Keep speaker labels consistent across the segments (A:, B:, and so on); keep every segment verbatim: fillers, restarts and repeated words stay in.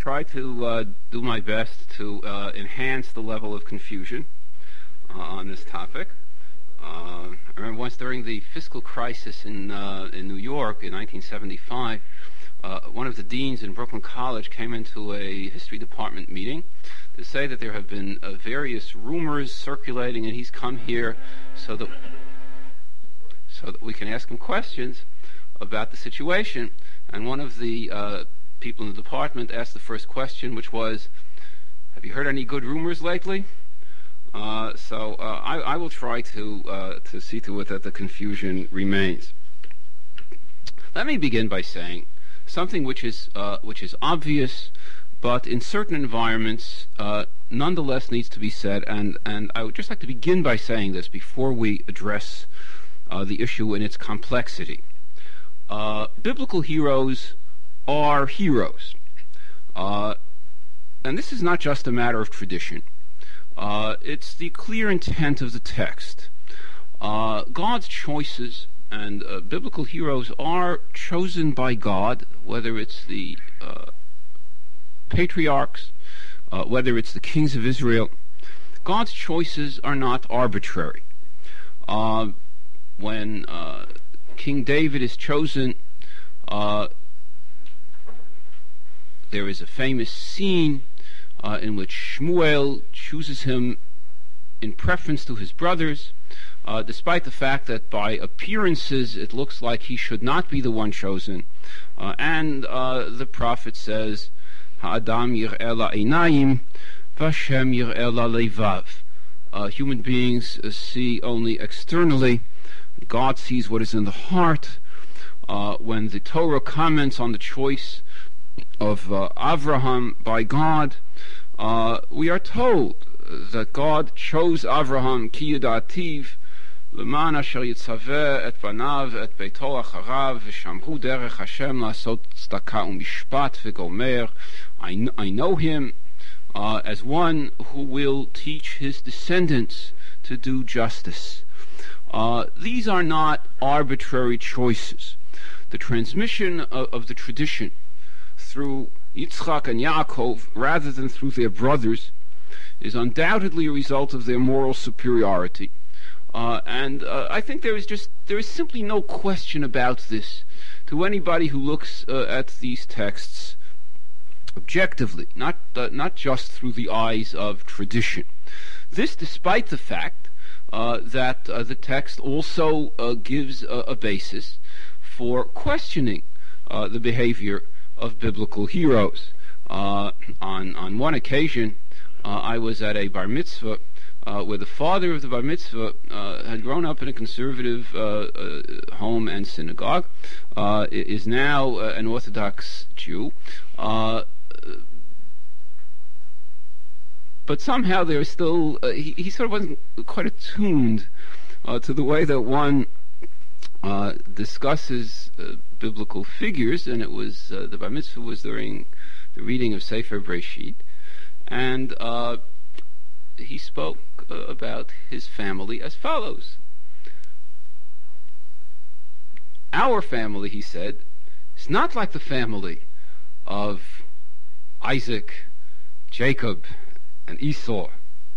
A: try to uh, do my best to uh, enhance the level of confusion uh, on this topic. Uh, I remember once during the fiscal crisis in uh, in New York in nineteen seventy-five, uh, one of the deans in Brooklyn College came into a history department meeting to say that there have been uh, various rumors circulating, and he's come here so that so that we can ask him questions about the situation. And one of the uh, people in the department asked the first question, which was, "Have you heard any good rumors lately?" Uh, so uh, I, I will try to uh, to see to it that the confusion remains. Let me begin by saying something which is uh, which is obvious, but in certain environments uh, nonetheless needs to be said. And and I would just like to begin by saying this before we address uh, the issue in its complexity. Uh, biblical heroes are heroes, uh, and this is not just a matter of tradition. Uh, it's the clear intent of the text. Uh, God's choices and uh, biblical heroes are chosen by God, whether it's the uh, patriarchs, uh, whether it's the kings of Israel. God's choices are not arbitrary. Uh, when uh, King David is chosen, uh, there is a famous scene Uh, in which Shmuel chooses him in preference to his brothers, uh, despite the fact that by appearances it looks like he should not be the one chosen. Uh, and uh, the prophet says, "Ha'adam yir'eh la'einayim, v'Hashem yir'eh la'levav." Uh, human beings uh, see only externally. God sees what is in the heart. Uh, when the Torah comments on the choice of uh, Avraham by God, uh, we are told that God chose Avraham ki yadativ leman asher yitzaveh et banav et beito acharav v'shamru derech Hashem la'asot tzedakah u'mishpat v'gomer. I, kn- I know him uh, as one who will teach his descendants to do justice. Uh, these are not arbitrary choices. The transmission of, of the tradition through Yitzchak and Yaakov, rather than through their brothers, is undoubtedly a result of their moral superiority. Uh, and uh, I think there is just there is simply no question about this to anybody who looks uh, at these texts objectively, not uh, not just through the eyes of tradition. This, despite the fact uh, that uh, the text also uh, gives a, a basis for questioning uh, the behavior of biblical heroes. Uh, on on one occasion, uh, I was at a bar mitzvah uh, where the father of the bar mitzvah uh, had grown up in a conservative uh, uh, home and synagogue, uh, is now uh, an Orthodox Jew, uh, but somehow there is still uh, he, he sort of wasn't quite attuned uh, to the way that one uh, discusses uh, biblical figures, and it was uh, the bar mitzvah was during the reading of Sefer Breshit, and uh, he spoke uh, about his family as follows. Our family, he said, is not like the family of Isaac, Jacob, and Esau.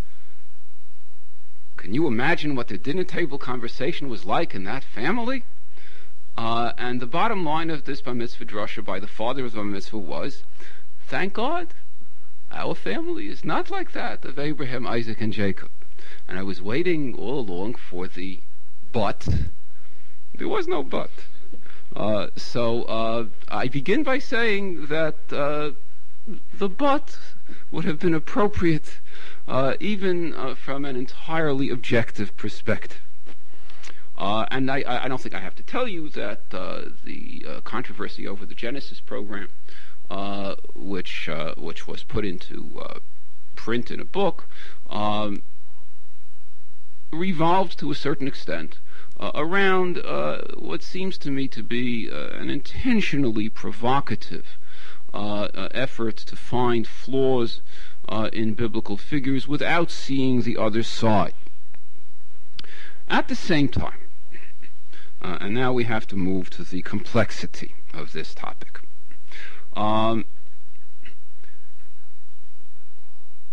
A: Can you imagine what the dinner table conversation was like in that family? Uh, and the bottom line of this bar mitzvah drasha by the father of the bar mitzvah was, thank God, our family is not like that of Abraham, Isaac, and Jacob. And I was waiting all along for the but. There was no but. Uh, so uh, I begin by saying that uh, the but would have been appropriate uh, even uh, from an entirely objective perspective. Uh, and I, I don't think I have to tell you that uh, the uh, controversy over the Genesis program, uh, which uh, which was put into uh, print in a book, um, revolved to a certain extent uh, around uh, what seems to me to be uh, an intentionally provocative uh, uh, effort to find flaws uh, in biblical figures without seeing the other side. At the same time, Uh, and now we have to move to the complexity of this topic. Um,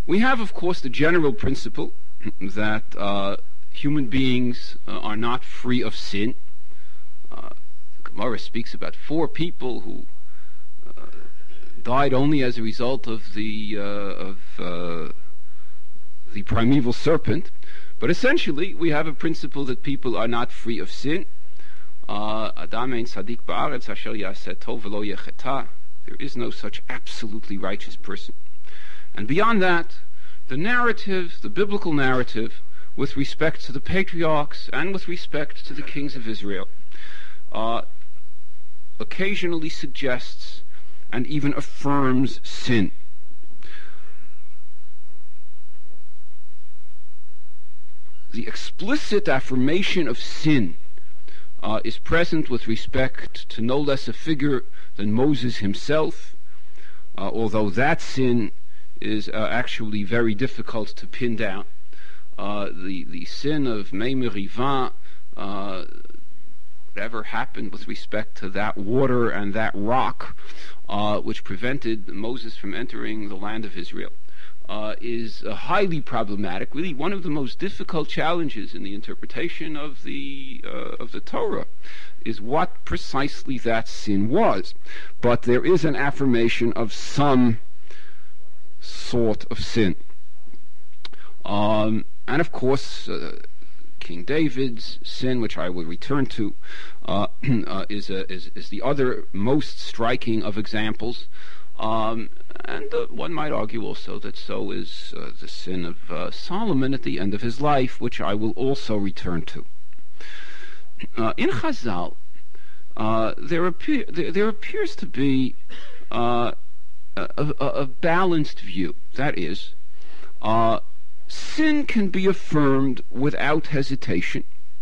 A: We have, of course, the general principle that uh, human beings uh, are not free of sin. Uh, the Gemara speaks about four people who uh, died only as a result of the uh, of uh, the primeval serpent. But essentially, we have a principle that people are not free of sin. Adam ein tzaddik ba'aretz asher yaseh tov v'lo yecheta. There is no such absolutely righteous person. And beyond that, the narrative, the biblical narrative, with respect to the patriarchs and with respect to the kings of Israel, uh, occasionally suggests and even affirms sin. The explicit affirmation of sin uh, is present with respect to no less a figure than Moses himself, uh, although that sin is uh, actually very difficult to pin down. Uh, the, the sin of Mei Merivah, uh, whatever happened with respect to that water and that rock, uh, which prevented Moses from entering the land of Israel, Uh, is uh, highly problematic. Really, one of the most difficult challenges in the interpretation of the uh, of the Torah is what precisely that sin was. But there is an affirmation of some sort of sin, um, and of course, uh, King David's sin, which I will return to, uh, uh, is, a, is is the other most striking of examples. Um, and uh, one might argue also that so is uh, the sin of uh, Solomon at the end of his life, which I will also return to. Uh, in Chazal, uh, there, appear, there, there appears to be uh, a, a, a balanced view. That is, uh, sin can be affirmed without hesitation,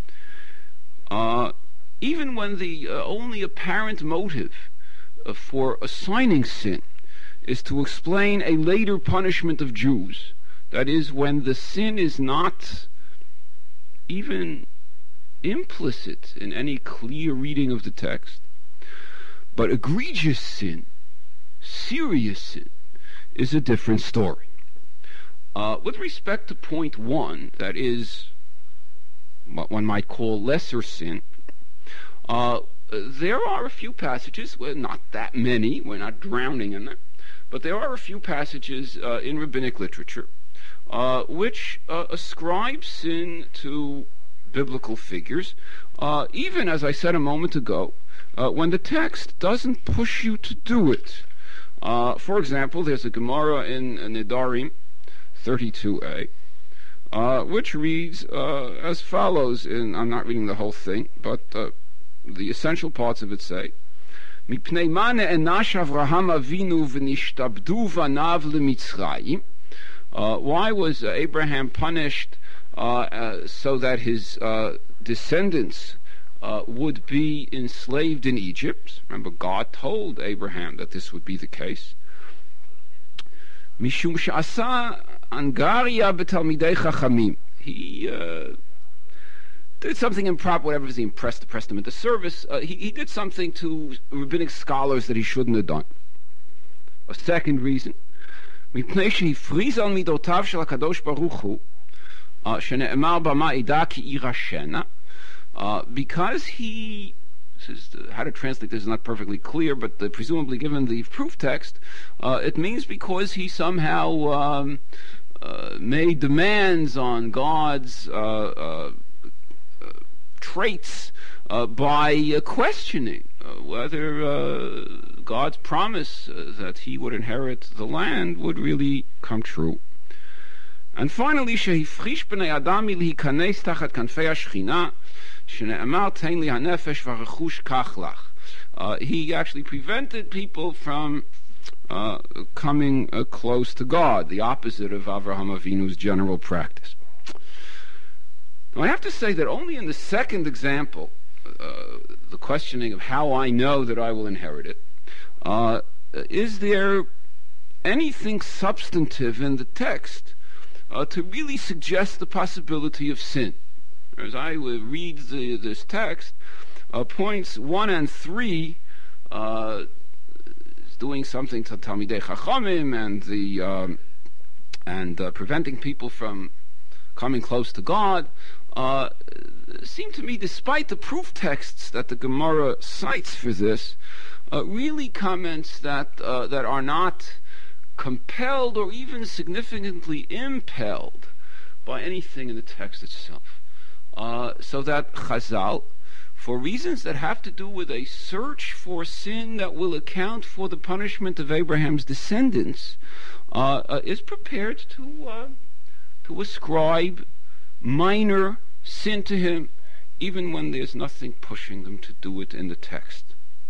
A: uh, even when the uh, only apparent motive uh, for assigning sin is to explain a later punishment of Jews. That is, when the sin is not even implicit in any clear reading of the text, but egregious sin, serious sin, is a different story. Uh, with respect to point one, that is what one might call lesser sin, uh, there are a few passages, well, not that many, we're not drowning in them, but there are a few passages uh, in rabbinic literature uh, which uh, ascribe sin to biblical figures, uh, even, as I said a moment ago, uh, when the text doesn't push you to do it. Uh, for example, there's a Gemara in uh, Nedarim thirty-two a, uh, which reads uh, as follows, in, I'm not reading the whole thing, but uh, the essential parts of it say, Mipnei mane enash Avraham Avinu v'nishtabdu vanav leMitzrayim. Why was uh, Abraham punished uh, uh, so that his uh, descendants uh, would be enslaved in Egypt? Remember, God told Abraham that this would be the case. Mishum she'asa angaria b'talmidei chachamim. He uh, did something improper, whatever he impressed, to press them into service. Uh, he, he did something to rabbinic scholars that he shouldn't have done. A second reason, because he this is the, how to translate this is not perfectly clear, but the, presumably given the proof text, uh, it means because he somehow um, uh, made demands on God's uh, uh, traits uh, by uh, questioning uh, whether uh, God's promise uh, that he would inherit the land would really come true. And finally, shehifrish b'nei adam milhikanes tachat kanfei hashchina, shene'emar tein li hanefesh v'rechush kach lach. He actually prevented people from uh, coming uh, close to God, the opposite of Avraham Avinu's general practice. Now, I have to say that only in the second example, uh, the questioning of how I know that I will inherit it, uh, is there anything substantive in the text uh, to really suggest the possibility of sin? As I read the, this text, uh, points one and three uh, is doing something to Talmidei Chachamim and the um, and uh, preventing people from coming close to God, uh, seem to me, despite the proof texts that the Gemara cites for this, uh, really comments that uh, that are not compelled or even significantly impelled by anything in the text itself. Uh, so that Chazal, for reasons that have to do with a search for sin that will account for the punishment of Abraham's descendants, uh, uh, is prepared to uh, to ascribe minor sin to him, even when there's nothing pushing them to do it in the text.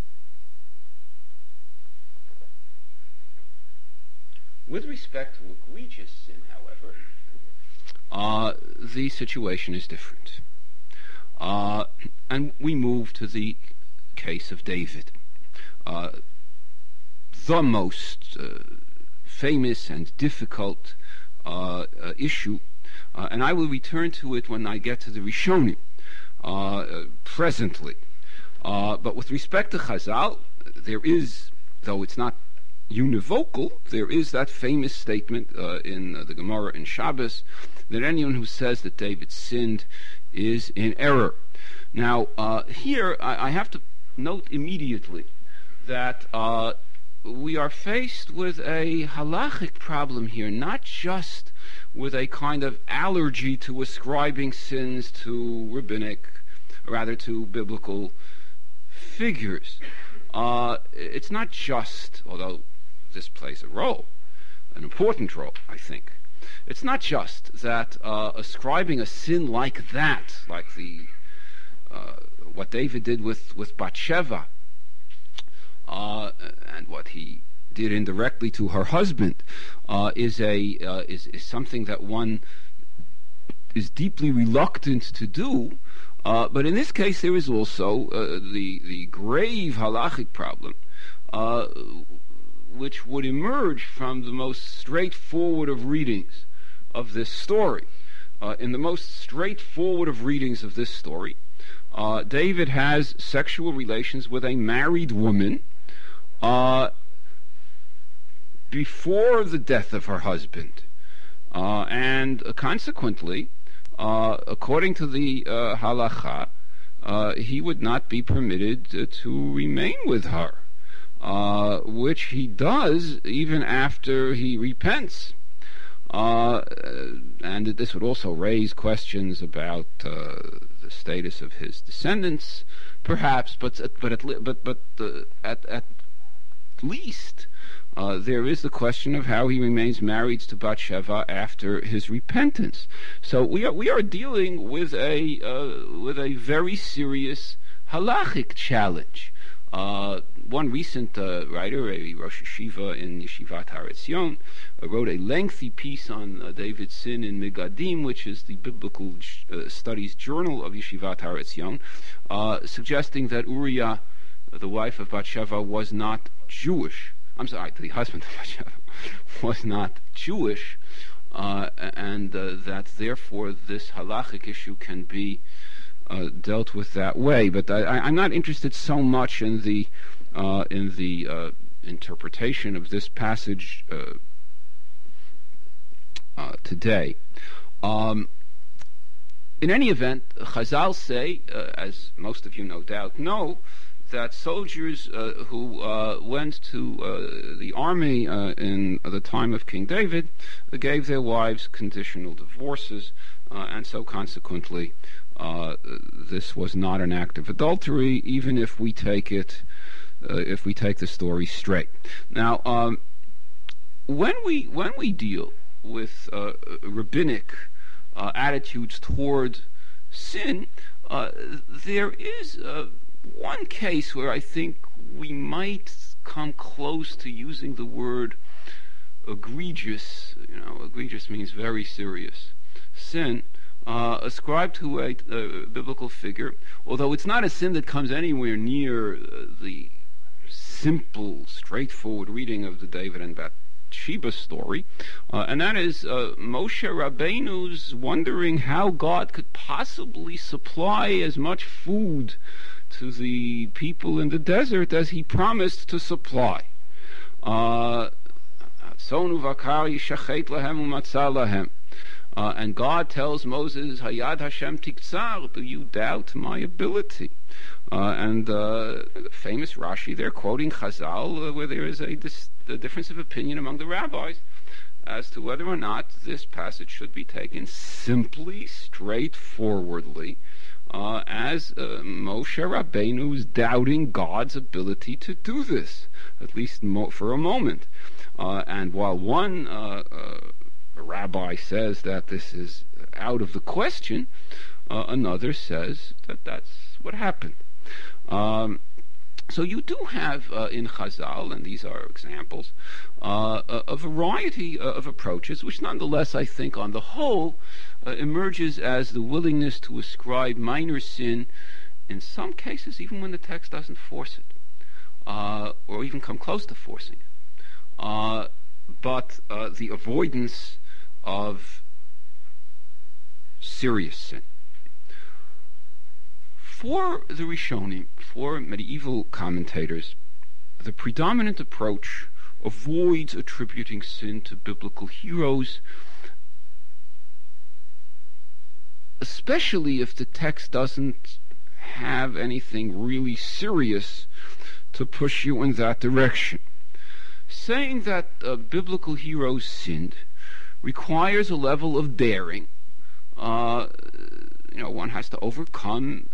A: With respect to egregious sin, however, uh, the situation is different. Uh, and we move to the case of David, uh, the most uh, famous and difficult uh, uh, issue, uh, and I will return to it when I get to the Rishonim uh, uh, presently. Uh, but with respect to Chazal, there is, though it's not univocal, there is that famous statement uh, in uh, the Gemara in Shabbos that anyone who says that David sinned is in error. Now, uh, here I, I have to note immediately that uh, we are faced with a halachic problem here, not just with a kind of allergy to ascribing sins to rabbinic, or rather to biblical figures. Uh, it's not just, although this plays a role, an important role, I think. It's not just that uh, ascribing a sin like that, like the uh, what David did with with Bathsheba, uh, and what he did indirectly to her husband, uh, is a uh, is is something that one is deeply reluctant to do. Uh, but in this case, there is also uh, the the grave halachic problem, uh, which would emerge from the most straightforward of readings of this story. Uh, in the most straightforward of readings of this story, uh, David has sexual relations with a married woman uh, before the death of her husband. Uh, and uh, consequently, uh, according to the uh, halacha, uh, he would not be permitted uh, to remain with her. Uh, which he does even after he repents. Uh, and this would also raise questions about uh, the status of his descendants, perhaps, but but at but but uh, at at least uh, there is the question of how he remains married to Bathsheba after his repentance. So we are we are dealing with a uh, with a very serious halachic challenge. Uh, one recent uh, writer, a Rosh Yeshiva in Yeshivat Har Etzion, uh, wrote a lengthy piece on uh, David's sin in Megadim, which is the Biblical uh, Studies Journal of Yeshivat Har Etzion, uh, suggesting that Uriah, the wife of Bathsheba, was not Jewish. I'm sorry, the husband of Bathsheba was not Jewish, uh, and uh, that therefore this halachic issue can be Uh, dealt with that way. But I, I, I'm not interested so much in the uh, in the uh, interpretation of this passage uh, uh, today. Um, in any event, Chazal say, uh, as most of you no doubt know, that soldiers uh, who uh, went to uh, the army uh, in the time of King David uh, gave their wives conditional divorces, uh, and so consequently Uh, this was not an act of adultery, even if we take it, uh, if we take the story straight. Now, um, when we when we deal with uh, rabbinic uh, attitudes toward sin, uh, there is uh, one case where I think we might come close to using the word egregious. You know, egregious means very serious sin. Uh, ascribed to a, a biblical figure, although it's not a sin that comes anywhere near uh, the simple, straightforward reading of the David and Bathsheba story, uh, and that is uh, Moshe Rabbeinu's wondering how God could possibly supply as much food to the people in the desert as he promised to supply. Uh, Sonu vakar yishachet lahem umatzah lahem. Uh, and God tells Moses, Hayad Hashem tiktzar, do you doubt my ability? Uh, and uh, the famous Rashi, they're quoting Chazal, uh, where there is a, dis- a difference of opinion among the rabbis as to whether or not this passage should be taken simply, straightforwardly, uh, as uh, Moshe Rabbeinu is doubting God's ability to do this, at least mo- for a moment. Uh, and while one uh, uh, rabbi says that this is out of the question, uh, another says that that's what happened. Um, so you do have uh, in Chazal, and these are examples, uh, a, a variety uh, of approaches, which nonetheless, I think, on the whole, uh, emerges as the willingness to ascribe minor sin, in some cases, even when the text doesn't force it, uh, or even come close to forcing it. Uh, but uh, the avoidance of serious sin. For the Rishonim, for medieval commentators, the predominant approach avoids attributing sin to biblical heroes, especially if the text doesn't have anything really serious to push you in that direction. Saying that uh, biblical heroes sinned requires a level of daring. Uh, you know, one has to overcome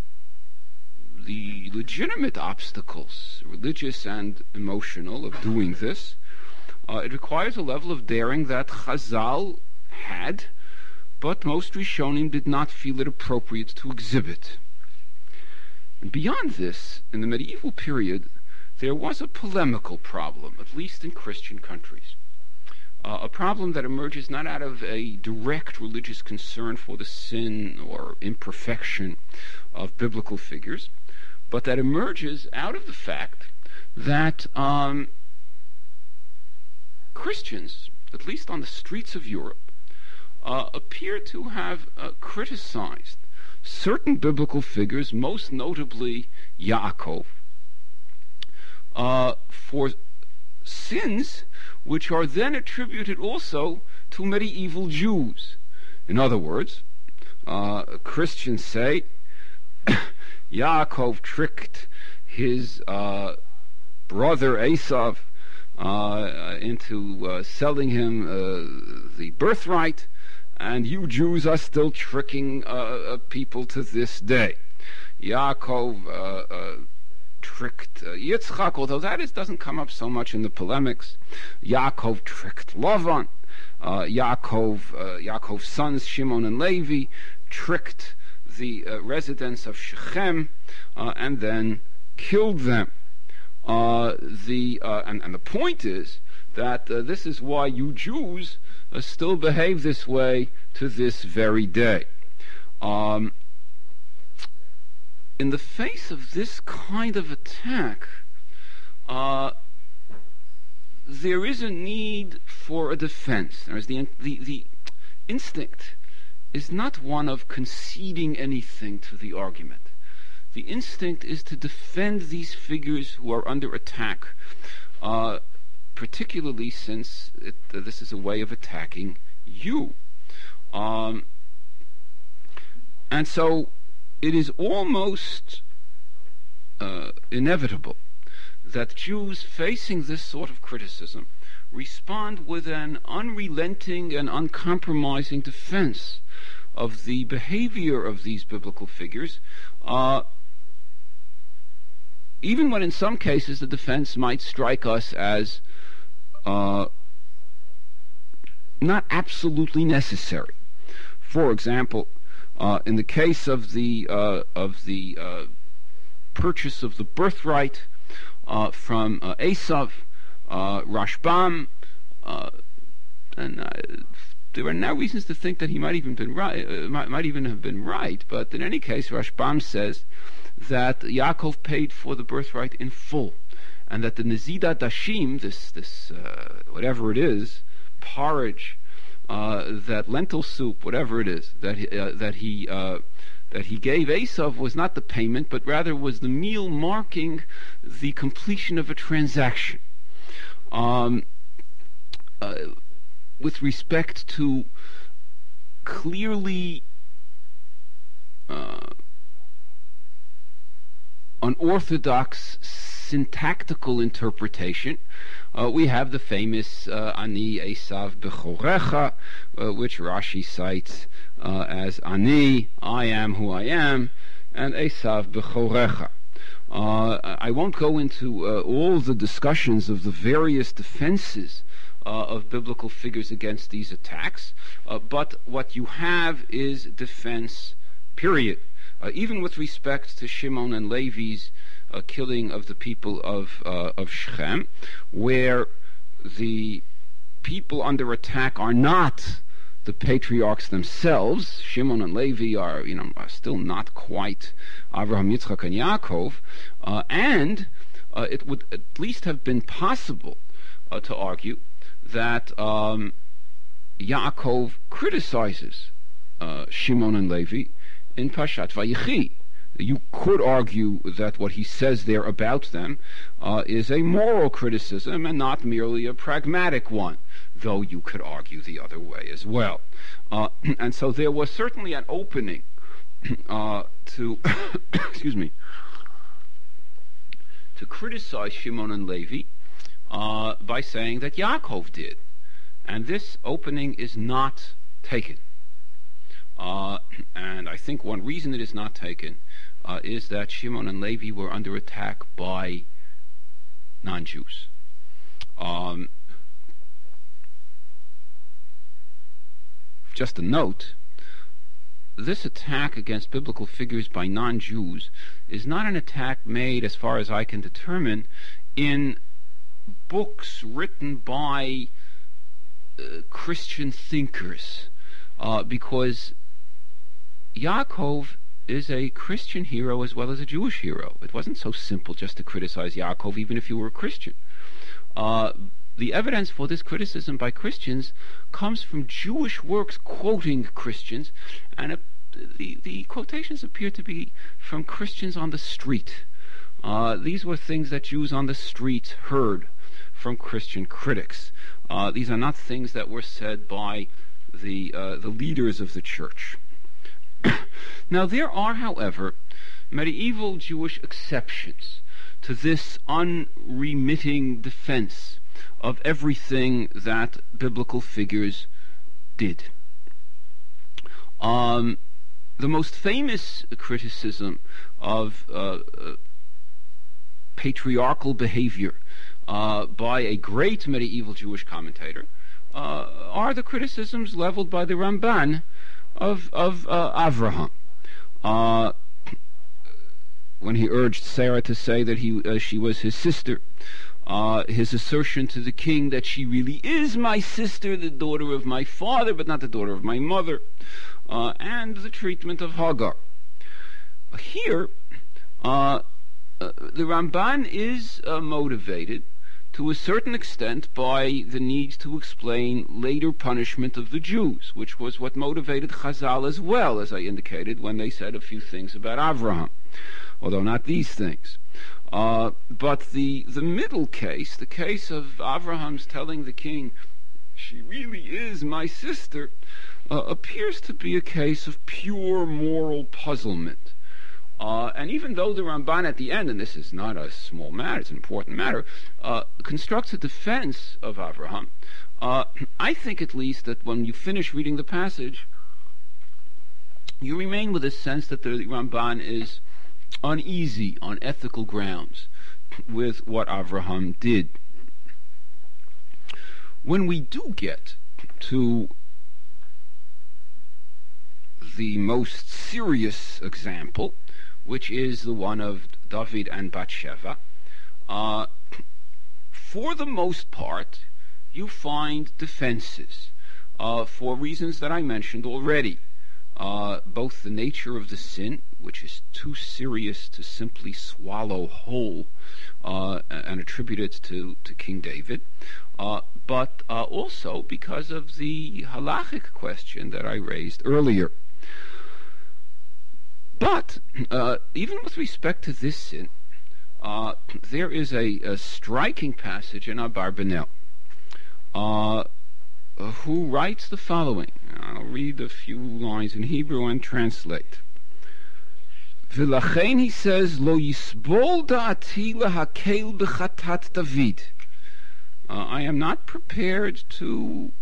A: the legitimate obstacles, religious and emotional, of doing this. Uh, it requires a level of daring that Chazal had, but most Rishonim did not feel it appropriate to exhibit. And beyond this, in the medieval period, there was a polemical problem, at least in Christian countries. Uh, a problem that emerges not out of a direct religious concern for the sin or imperfection of biblical figures, but that emerges out of the fact that um, Christians, at least on the streets of Europe, uh, appear to have uh, criticized certain biblical figures, most notably Yaakov, uh, for sins which are then attributed also to medieval Jews. In other words, uh, Christians say Yaakov tricked his uh, brother Esav uh, into uh, selling him uh, the birthright, and you Jews are still tricking uh, uh, people to this day. Yaakov uh, uh, tricked uh, Yitzchak, although that is, doesn't come up so much in the polemics. Yaakov tricked Lavan. Uh, Yaakov, uh, Yaakov's sons, Shimon and Levi, tricked the uh, residents of Shechem uh, and then killed them. Uh, the uh, and, and the point is that uh, this is why you Jews uh, still behave this way to this very day. Um, in the face of this kind of attack, uh, there is a need for a defense. There is the, the the instinct is not one of conceding anything to the argument. The instinct is to defend these figures who are under attack, uh, particularly since it, uh, this is a way of attacking you. Um, and so it is almost uh, inevitable that Jews facing this sort of criticism respond with an unrelenting and uncompromising defense of the behavior of these biblical figures, uh, even when in some cases the defense might strike us as uh, not absolutely necessary. For example, uh, in the case of the uh, of the uh, purchase of the birthright uh, from uh, Esav, uh, Rashbam, uh, and uh, there are now reasons to think that he might even been right, uh, might, might even have been right. But in any case, Rashbam says that Yaakov paid for the birthright in full, and that the Nezida Dashim, this this uh, whatever it is, porridge, uh, that lentil soup, whatever it is, that he, uh, that he uh, that he gave Esav was not the payment, but rather was the meal marking the completion of a transaction. Um, uh, with respect to clearly uh, unorthodox syntactical interpretation, uh, we have the famous uh, Ani Esav Bechorecha, uh, which Rashi cites uh, as Ani, I am who I am, and Esav Bechorecha. Uh, I won't go into uh, all the discussions of the various defenses uh, of biblical figures against these attacks, uh, but what you have is defense, period. Uh, even with respect to Shimon and Levi's uh, killing of the people of uh, of Shechem, where the people under attack are not the patriarchs themselves. Shimon and Levi are, you know, are still not quite Avraham, Yitzchak, and Yaakov, uh, and uh, it would at least have been possible uh, to argue that um, Yaakov criticizes uh, Shimon and Levi in Pashat Vayechi. You could argue that what he says there about them uh, is a moral criticism and not merely a pragmatic one, though you could argue the other way as well. Uh, and so there was certainly an opening uh, to, excuse me, to criticize Shimon and Levi uh, by saying that Yaakov did. And this opening is not taken. Uh, and I think one reason it is not taken uh, is that Shimon and Levi were under attack by non-Jews. Um, just a note, this attack against biblical figures by non-Jews is not an attack made, as far as I can determine, in books written by uh, Christian thinkers, uh, because Yaakov is a Christian hero as well as a Jewish hero. It wasn't so simple just to criticize Yaakov, even if you were a Christian. Uh, the evidence for this criticism by Christians comes from Jewish works quoting Christians, and it, the, the quotations appear to be from Christians on the street. Uh, these were things that Jews on the street heard from Christian critics. Uh, these are not things that were said by the uh, the leaders of the church. Now, there are, however, medieval Jewish exceptions to this unremitting defense of everything that biblical figures did. Um, the most famous criticism of uh, uh, patriarchal behavior uh, by a great medieval Jewish commentator uh, are the criticisms leveled by the Ramban of of uh, Avraham, uh, when he urged Sarah to say that he uh, she was his sister, uh, his assertion to the king that she really is my sister, the daughter of my father, but not the daughter of my mother, uh, and the treatment of Hagar. Here, uh, uh, the Ramban is uh, motivated to a certain extent by the need to explain later punishment of the Jews, which was what motivated Chazal as well, as I indicated when they said a few things about Avraham, although not these things. Uh, but the the middle case, the case of Avraham's telling the king, she really is my sister, uh, appears to be a case of pure moral puzzlement. Uh, and even though the Ramban at the end, and this is not a small matter, it's an important matter, uh, constructs a defense of Avraham, uh, I think at least that when you finish reading the passage, you remain with a sense that the Ramban is uneasy on ethical grounds with what Avraham did. When we do get to the most serious example, which is the one of David and Bathsheba, uh, for the most part, you find defenses uh, for reasons that I mentioned already. Uh, both the nature of the sin, which is too serious to simply swallow whole uh, and attribute it to, to King David, uh, but uh, also because of the halachic question that I raised earlier. But uh, even with respect to this sin, uh, there is a, a striking passage in Abarbanel. uh, who writes the following. I'll read a few lines in Hebrew and translate. V'lachein, he says, Lo yisbol da'ati lehakel b'chatat David. Uh, I am not prepared to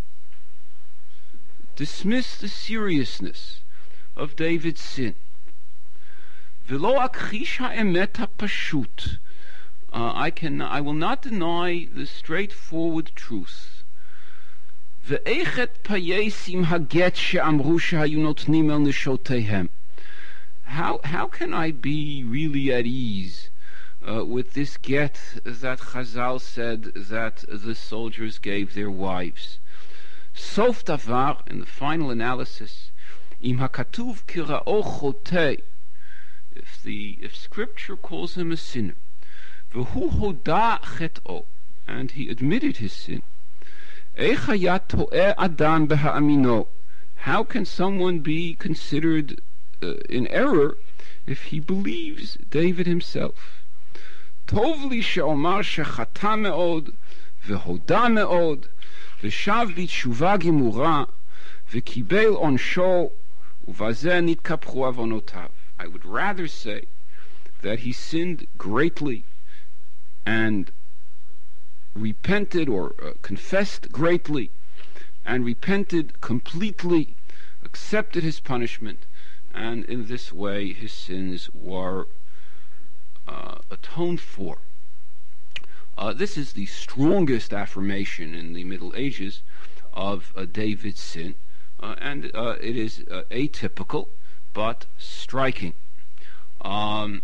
A: dismiss the seriousness of David's sin. V'lo akchish ha'emet ha'pashut. I can, I will not deny the straightforward truth. Ve'echet payesim haget she'amru shehayu notnim el neshotehem. How how can I be really at ease uh, with this get that Chazal said that the soldiers gave their wives? Sof davar, in the final analysis, im hakatuv kira'o chotei, if the if Scripture calls him a sinner, v'hu hoda chet'o, and he admitted his sin, eich hayat to'eh adam beha'amino, how can someone be considered Uh, in error if he believes David himself? Tov li she'omar shechata me'od v'hoda me'od v'shav b'tshuva gemura v'kibel onsho uvazeh nitkapchu avonotav. I would rather say that he sinned greatly and repented or uh, confessed greatly and repented completely, accepted his punishment, and in this way his sins were uh, atoned for. Uh, this is the strongest affirmation in the Middle Ages of uh, David's sin, uh, and uh, it is uh, atypical but striking. Um,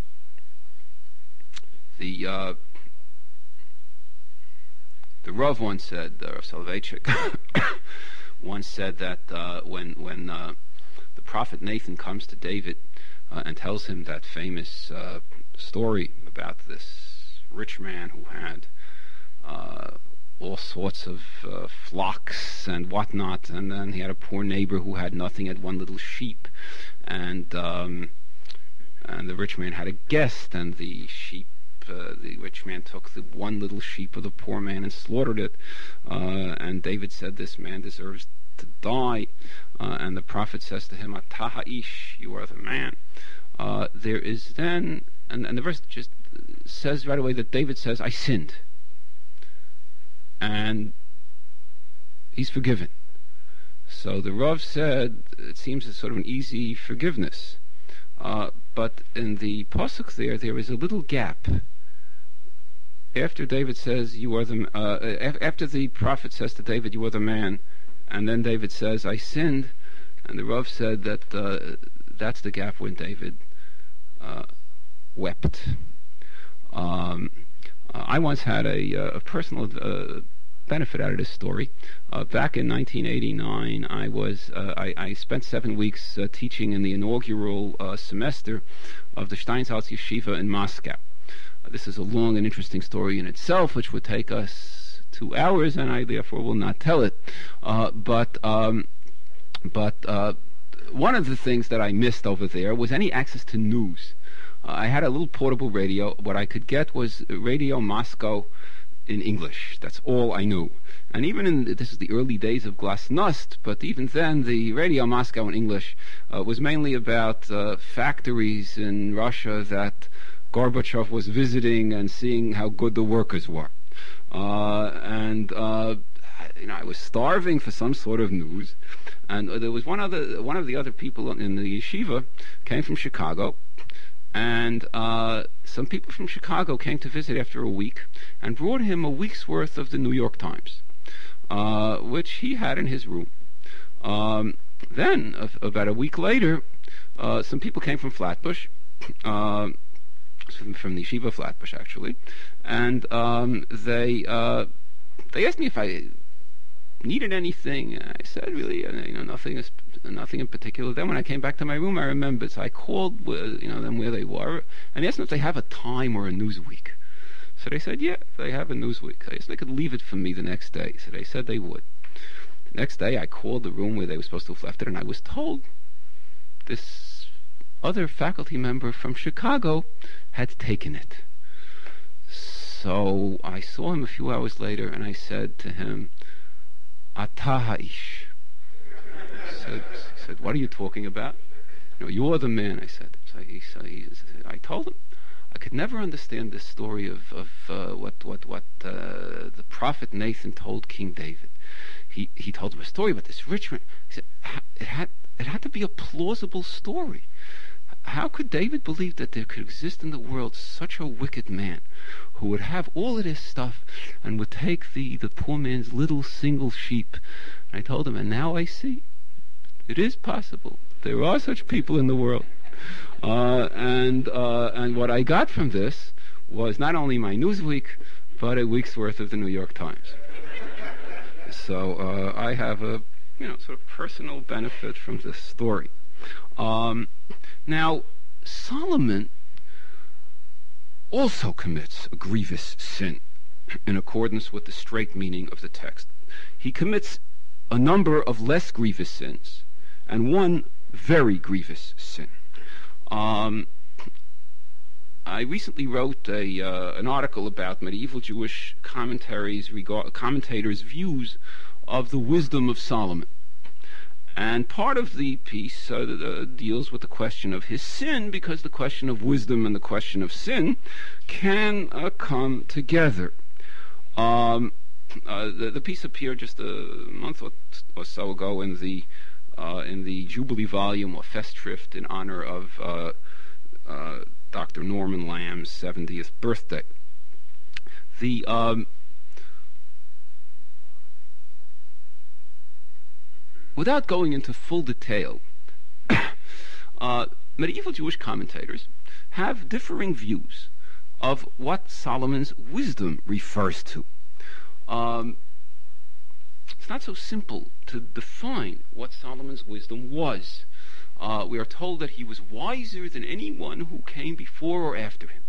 A: the uh, the Rav once said, uh, Rav Soloveitchik once said that uh, when when uh, the prophet Nathan comes to David uh, and tells him that famous uh, story about this rich man who had uh, all sorts of uh, flocks and whatnot, and then he had a poor neighbor who had nothing, had one little sheep, and um, and the rich man had a guest, and the sheep, uh, the rich man took the one little sheep of the poor man and slaughtered it, uh, and David said, this man deserves to die, uh, and the prophet says to him, Atah ha'ish, you are the man. Uh, there is then, and, and the verse just says right away that David says, I sinned, and he's forgiven. So the Rav said it seems it's sort of an easy forgiveness, uh, but in the pasuk there, there is a little gap. After David says, "You are the," uh, after the prophet says to David, "You are the man," and then David says, "I sinned," and the Rav said that uh, that's the gap when David uh, wept. Um, uh, I once had a, uh, a personal uh, benefit out of this story. Uh, back in nineteen eighty-nine, I was uh, I, I spent seven weeks uh, teaching in the inaugural uh, semester of the Steinsaltz Yeshiva in Moscow. Uh, this is a long and interesting story in itself, which would take us two hours, and I therefore will not tell it. Uh, but um, but uh, one of the things that I missed over there was any access to news. Uh, I had a little portable radio. What I could get was Radio Moscow in English. That's all I knew. And even in, this is the early days of Glasnost, but even then the Radio Moscow in English uh, was mainly about uh, factories in Russia that Gorbachev was visiting and seeing how good the workers were. Uh, and, uh, you know, I was starving for some sort of news. And uh, there was one other, one of the other people in the yeshiva came from Chicago. And uh, some people from Chicago came to visit after a week and brought him a week's worth of the New York Times, uh, which he had in his room. Um, then, uh, about a week later, uh, some people came from Flatbush, uh, from, from the Yeshiva Flatbush, actually, and um, they uh, they asked me if I needed anything. I said, really, uh, you know, nothing is, nothing in particular. Then when I came back to my room, I remembered. So I called, uh, you know, them where they were, and asked them if they have a Time or a Newsweek. So they said, yeah, they have a Newsweek. I asked if they could leave it for me the next day. So they said they would. The next day, I called the room where they were supposed to have left it, and I was told this other faculty member from Chicago had taken it. So I saw him a few hours later, and I said to him, Ata ha'ish. He said, he said, what are you talking about? You know, you're the man, I said. So he, so he, I told him, I could never understand this story of, of uh, what what what uh, the prophet Nathan told King David. He he told him a story about this rich man. He said it had it had to be a plausible story. How could David believe that there could exist in the world such a wicked man who would have all of this stuff and would take the, the poor man's little single sheep? And I told him, and now I see, it is possible. There are such people in the world. Uh, and uh, and what I got from this was not only my Newsweek, but a week's worth of the New York Times. So uh, I have a you know sort of personal benefit from this story. Um, now Solomon also commits a grievous sin in accordance with the straight meaning of the text. He commits a number of less grievous sins and one very grievous sin. Um, I recently wrote a uh, an article about medieval Jewish commentaries regard, commentators' views of the wisdom of Solomon, and part of the piece uh, uh, deals with the question of his sin, because the question of wisdom and the question of sin can uh, come together. Um, uh, the, the piece appeared just a month or, or so ago in the Uh, in the Jubilee volume or Festschrift in honor of uh, uh, Doctor Norman Lamb's seventieth birthday. The um, without going into full detail, uh, medieval Jewish commentators have differing views of what Solomon's wisdom refers to. Um, It's not so simple to define what Solomon's wisdom was. Uh, we are told that he was wiser than anyone who came before or after him.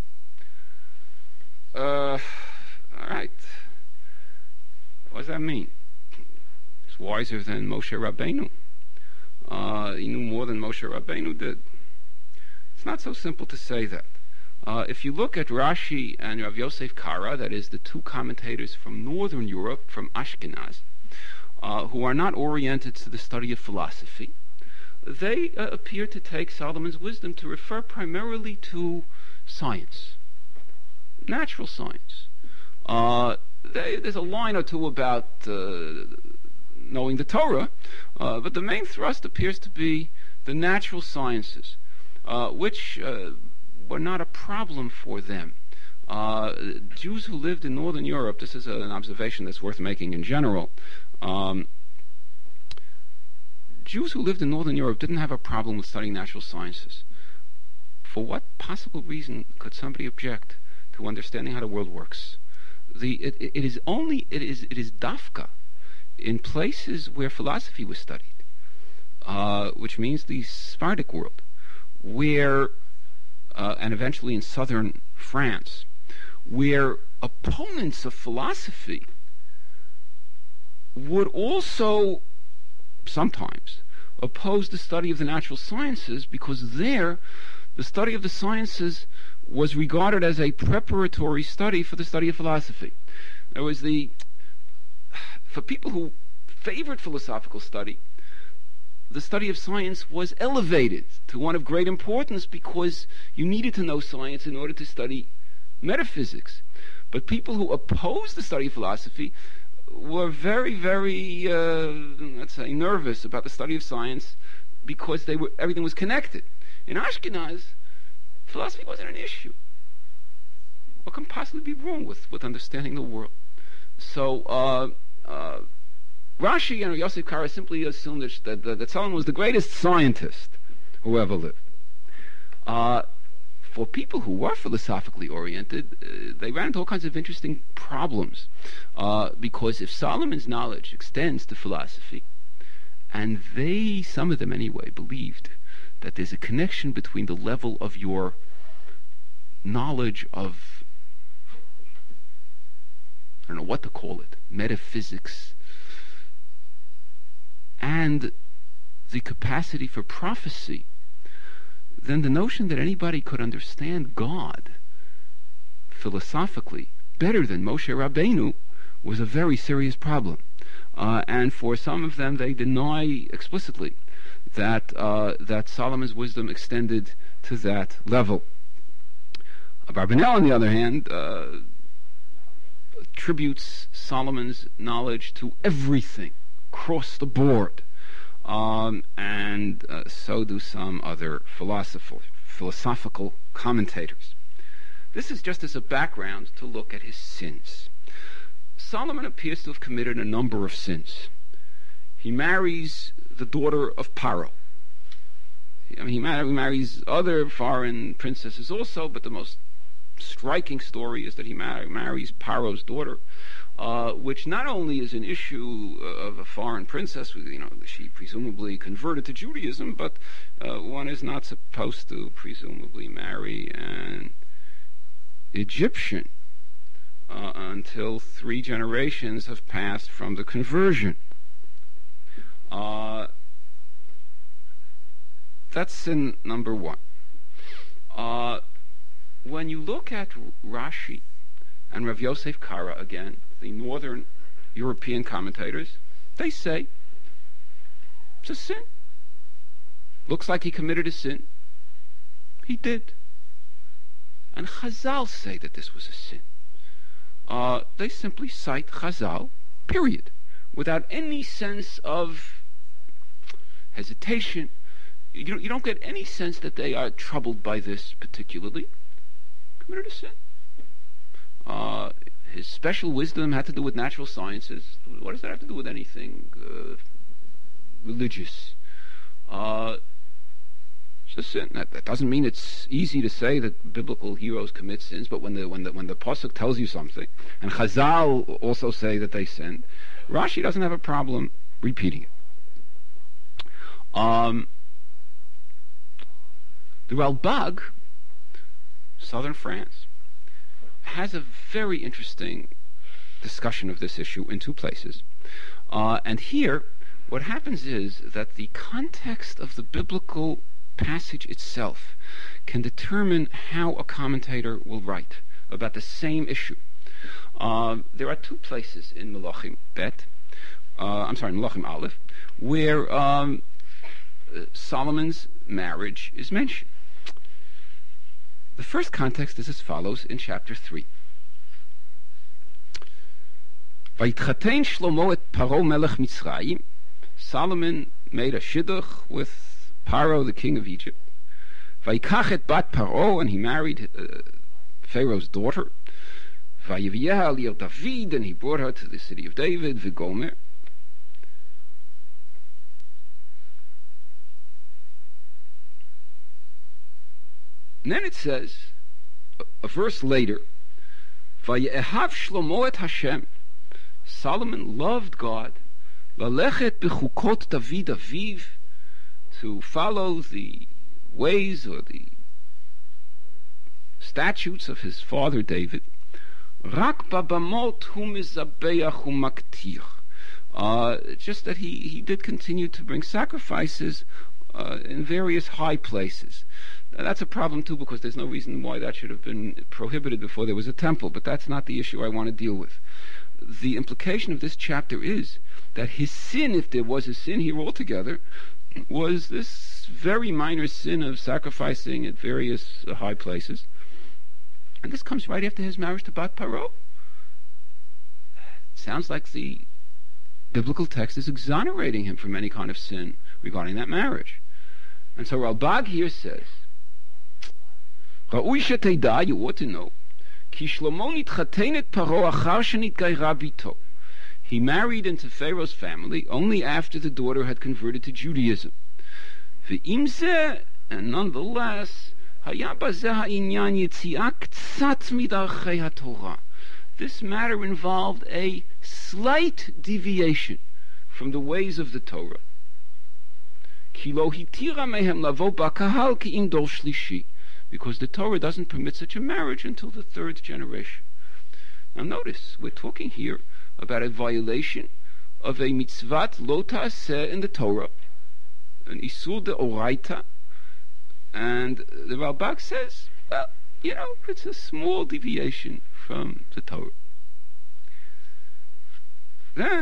A: Uh, all right. What does that mean? He's wiser than Moshe Rabbeinu. Uh, he knew more than Moshe Rabbeinu did. It's not so simple to say that. Uh, if you look at Rashi and Rav Yosef Kara, that is the two commentators from Northern Europe, from Ashkenaz, uh, who are not oriented to the study of philosophy, they uh, appear to take Solomon's wisdom to refer primarily to science, natural science. Uh, they, there's a line or two about uh, knowing the Torah, uh, but the main thrust appears to be the natural sciences, uh, which uh, were not a problem for them. Uh, Jews who lived in Northern Europe, this is an observation that's worth making in general, um, Jews who lived in Northern Europe didn't have a problem with studying natural sciences. For what possible reason could somebody object to understanding how the world works? The, it, it is only, it is, it is dafka in places where philosophy was studied, uh, which means the Sephardic world, where Uh, and eventually in southern France, where opponents of philosophy would also sometimes oppose the study of the natural sciences, because there the study of the sciences was regarded as a preparatory study for the study of philosophy. There was the, for people who favored philosophical study, the study of science was elevated to one of great importance, because you needed to know science in order to study metaphysics. But people who opposed the study of philosophy were very, very, uh, let's say, nervous about the study of science, because they were everything was connected. In Ashkenaz, philosophy wasn't an issue. What can possibly be wrong with, with understanding the world? So, uh, uh, Rashi and Yosef Kara simply assumed that, that, that Solomon was the greatest scientist who ever lived. Uh, for people who were philosophically oriented, uh, they ran into all kinds of interesting problems. Uh, because if Solomon's knowledge extends to philosophy, and they, some of them anyway, believed that there's a connection between the level of your knowledge of, I don't know what to call it, metaphysics, and the capacity for prophecy, then the notion that anybody could understand God philosophically better than Moshe Rabbeinu was a very serious problem. Uh, and for some of them, they deny explicitly that uh, that Solomon's wisdom extended to that level. Abarbanel, on the other hand, uh, attributes Solomon's knowledge to everything, across the board, um, and uh, so do some other philosophical, philosophical commentators. This is just as a background to look at his sins. Solomon appears to have committed a number of sins. He marries the daughter of Paro. I mean, he mar- marries other foreign princesses also, but the most striking story is that he mar- marries Paro's daughter, uh, which not only is an issue of a foreign princess, you know, she presumably converted to Judaism, but uh, one is not supposed to presumably marry an Egyptian uh, until three generations have passed from the conversion. Uh, that's sin number one. Uh, when you look at Rashi and Rav Yosef Kara, again, the northern European commentators, they say it's a sin. Looks like he committed a sin. He did. And Chazal say that this was a sin. Uh, they simply cite Chazal, period, without any sense of hesitation. You don't, you don't get any sense that they are troubled by this particularly. Committed a sin. Uh, his special wisdom had to do with natural sciences. What does that have to do with anything uh, religious? Uh, it's a sin. That, that doesn't mean it's easy to say that biblical heroes commit sins, but when the when the when the pasuk tells you something, and Chazal also say that they sinned, Rashi doesn't have a problem repeating it. Um, the Ralbag, southern France, has a very interesting discussion of this issue in two places. Uh, and here, what happens is that the context of the biblical passage itself can determine how a commentator will write about the same issue. Uh, there are two places in Melachim Bet, uh, I'm sorry, Melachim Aleph, where um, Solomon's marriage is mentioned. The first context is as follows in chapter three. Vayitchatein Shlomo et Paro melech Mitzrayim. Solomon made a shidduch with Paro, the king of Egypt. Vayikach et bat Paro, and he married uh, Pharaoh's daughter. Vayiviah aliyah David, and he brought her to the city of David, Vigomer. And then it says, a, a verse later, Vayehav Shlomo et Hashem. Solomon loved God. Lalechet bechukot David aviv, to follow the ways or the statutes of his father David. Rak babamot hu mizabeach hu maktir. Uh, just that he, he did continue to bring sacrifices uh, in various high places. Now, that's a problem too, because there's no reason why that should have been prohibited before there was a temple, but that's not the issue I want to deal with. The implication of this chapter is that his sin, if there was a sin here altogether, was this very minor sin of sacrificing at various uh, high places. And this comes right after his marriage to Bat Paro. It sounds like the biblical text is exonerating him from any kind of sin regarding that marriage. And so Ralbag here says, Ra'ui sheteida, you ought to know, Ki Shlomo nitchaten et Paro achar shenitgayra bito. He married into Pharaoh's family only after the daughter had converted to Judaism. Ve'im zeh, and nonetheless, haya bazeh ha'inyan yitziah k'tzat midarchei haTorah. This matter involved a slight deviation from the ways of the Torah. Ki lo hitira mehem lavo ba'kahal ki'im dor shlishi, because the Torah doesn't permit such a marriage until the third generation. Now notice, we're talking here about a violation of a mitzvat lo ta'aseh in the Torah, an isur de'oraita, and the Ralbag says, well, you know, it's a small deviation from the Torah. Then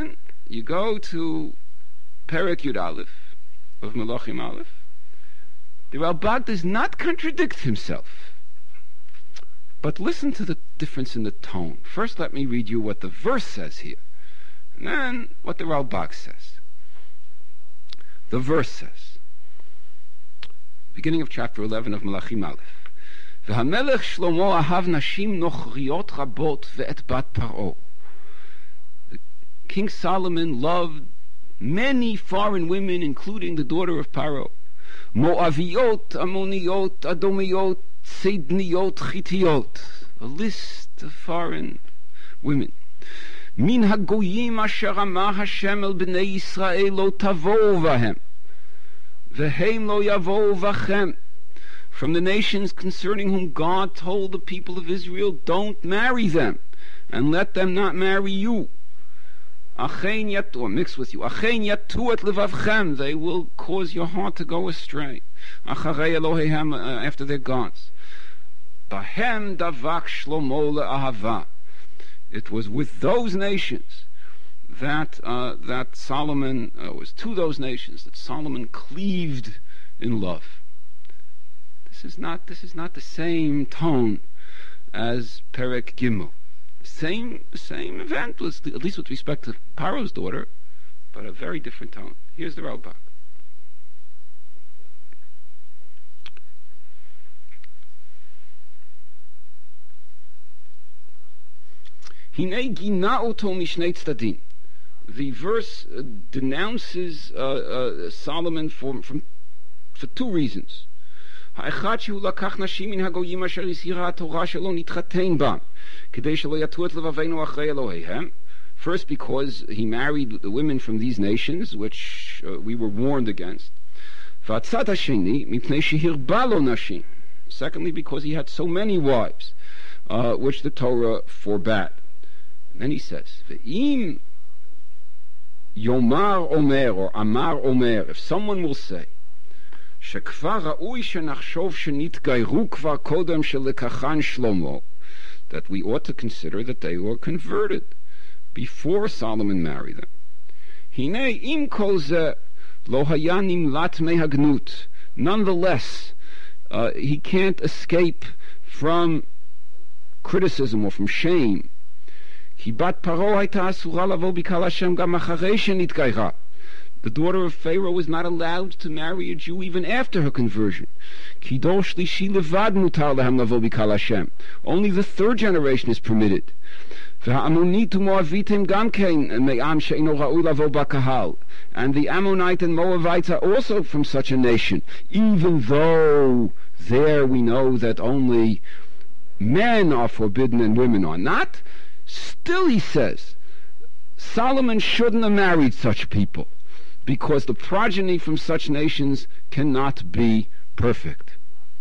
A: you go to Perek Yud Aleph of Melachim Aleph, the Ralbag does not contradict himself. But listen to the difference in the tone. First, let me read you what the verse says here, and then what the Ralbag says. The verse says, beginning of chapter eleven of Melachim Aleph, V'hamelech Shlomo ahav nashim nochriot rabot ve'et bat paro. King Solomon loved many foreign women, including the daughter of Paro. Moaviot, Ammoniot, Adomiot, Seidniot, Chitiot. A list of foreign women. Min hagoyim asher amah Hashem el b'nei Yisrael lo tavou vahem. Vehem lo yavou vachem. From the nations concerning whom God told the people of Israel, don't marry them, and let them not marry you. Achein yatu, or mix with you. Achein yatu et levavchem, they will cause your heart to go astray. Acharei Elohehem, uh, after their gods. Bahem davak Shlomo le'ahava. It was with those nations that uh, that Solomon uh, was to those nations that Solomon cleaved in love. This is not this is not the same tone as Perek Gimel. Same same event, was at least with respect to Paro's daughter, but a very different tone. Here's the Ralbag. Hinei gina oto mishnei tzadin. The verse uh, denounces uh, uh, Solomon for, from, for two reasons. Ha'echad shehu lakach nashim min hagoyim asher isira haTorah shelo nitchatein bam. First, because he married the women from these nations, which uh, we were warned against. Secondly, because he had so many wives, uh, which the Torah forbade. And then he says, Ve'im Yomar Omer, or Amar Omer, if someone will say, Shekvar ra'ui shenachshov shenitgayru kvar kodem shelekachan Shlomo, that we ought to consider that they were converted before Solomon married them. Hinei im kol ze lo hayanim lat me hagnut. Nonetheless, uh, he can't escape from criticism or from shame. Ki bat Paro hayta asura lavo bikal Hashem gam acharei shenitgayra. The daughter of Pharaoh was not allowed to marry a Jew even after her conversion. Only the third generation is permitted. And the Ammonite and Moabites are also from such a nation, even though there we know that only men are forbidden and women are not. Still, he says, Solomon shouldn't have married such people, because the progeny from such nations cannot be perfect.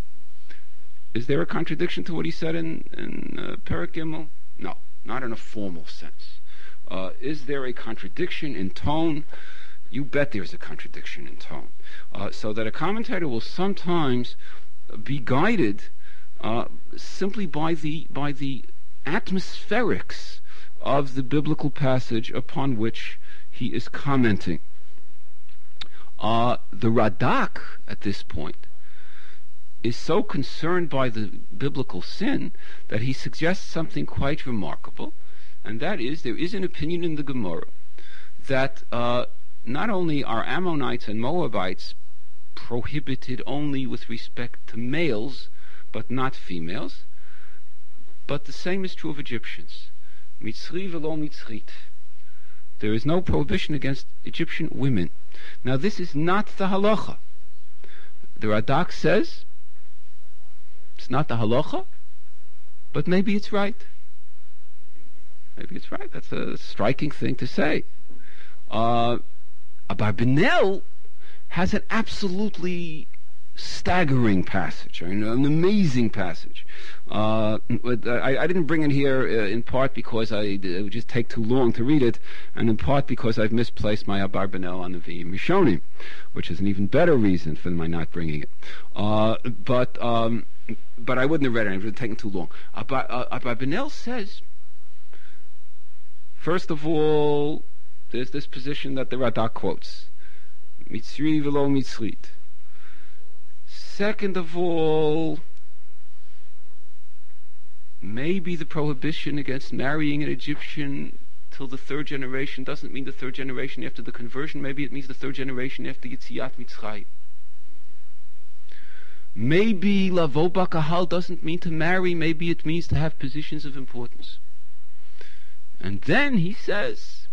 A: Is there a contradiction to what he said in, in uh, Perek Gimel? No, not in a formal sense. Uh, is there a contradiction in tone? You bet there's a contradiction in tone. Uh, so that a commentator will sometimes be guided uh, simply by the by the atmospherics of the biblical passage upon which he is commenting. Uh, the Radak, at this point, is so concerned by the biblical sin that he suggests something quite remarkable, and that is, there is an opinion in the Gemara that uh, not only are Ammonites and Moabites prohibited only with respect to males, but not females, but the same is true of Egyptians. Mitzri velo mitzrit. There is no prohibition against Egyptian women. Now, this is not the halacha. The Radak says it's not the halacha, but maybe it's right. Maybe it's right. That's a striking thing to say. Uh, Abarbanel has an absolutely staggering passage, an amazing passage. Uh, but I, I didn't bring it here uh, in part because I, it would just take too long to read it, and in part because I've misplaced my Abarbanel on the V'im Rishonim, which is an even better reason for my not bringing it. Uh, but um, but I wouldn't have read it; it would have taken too long. Abar, uh, Abarbanel says, first of all, there's this position that the Radak quotes. Mitzri v'lo mitzrit. Second of all, maybe the prohibition against marrying an Egyptian till the third generation doesn't mean the third generation after the conversion. Maybe it means the third generation after Yetziat Mitzrayim. Maybe lavo bakahal doesn't mean to marry. Maybe it means to have positions of importance. And then he says,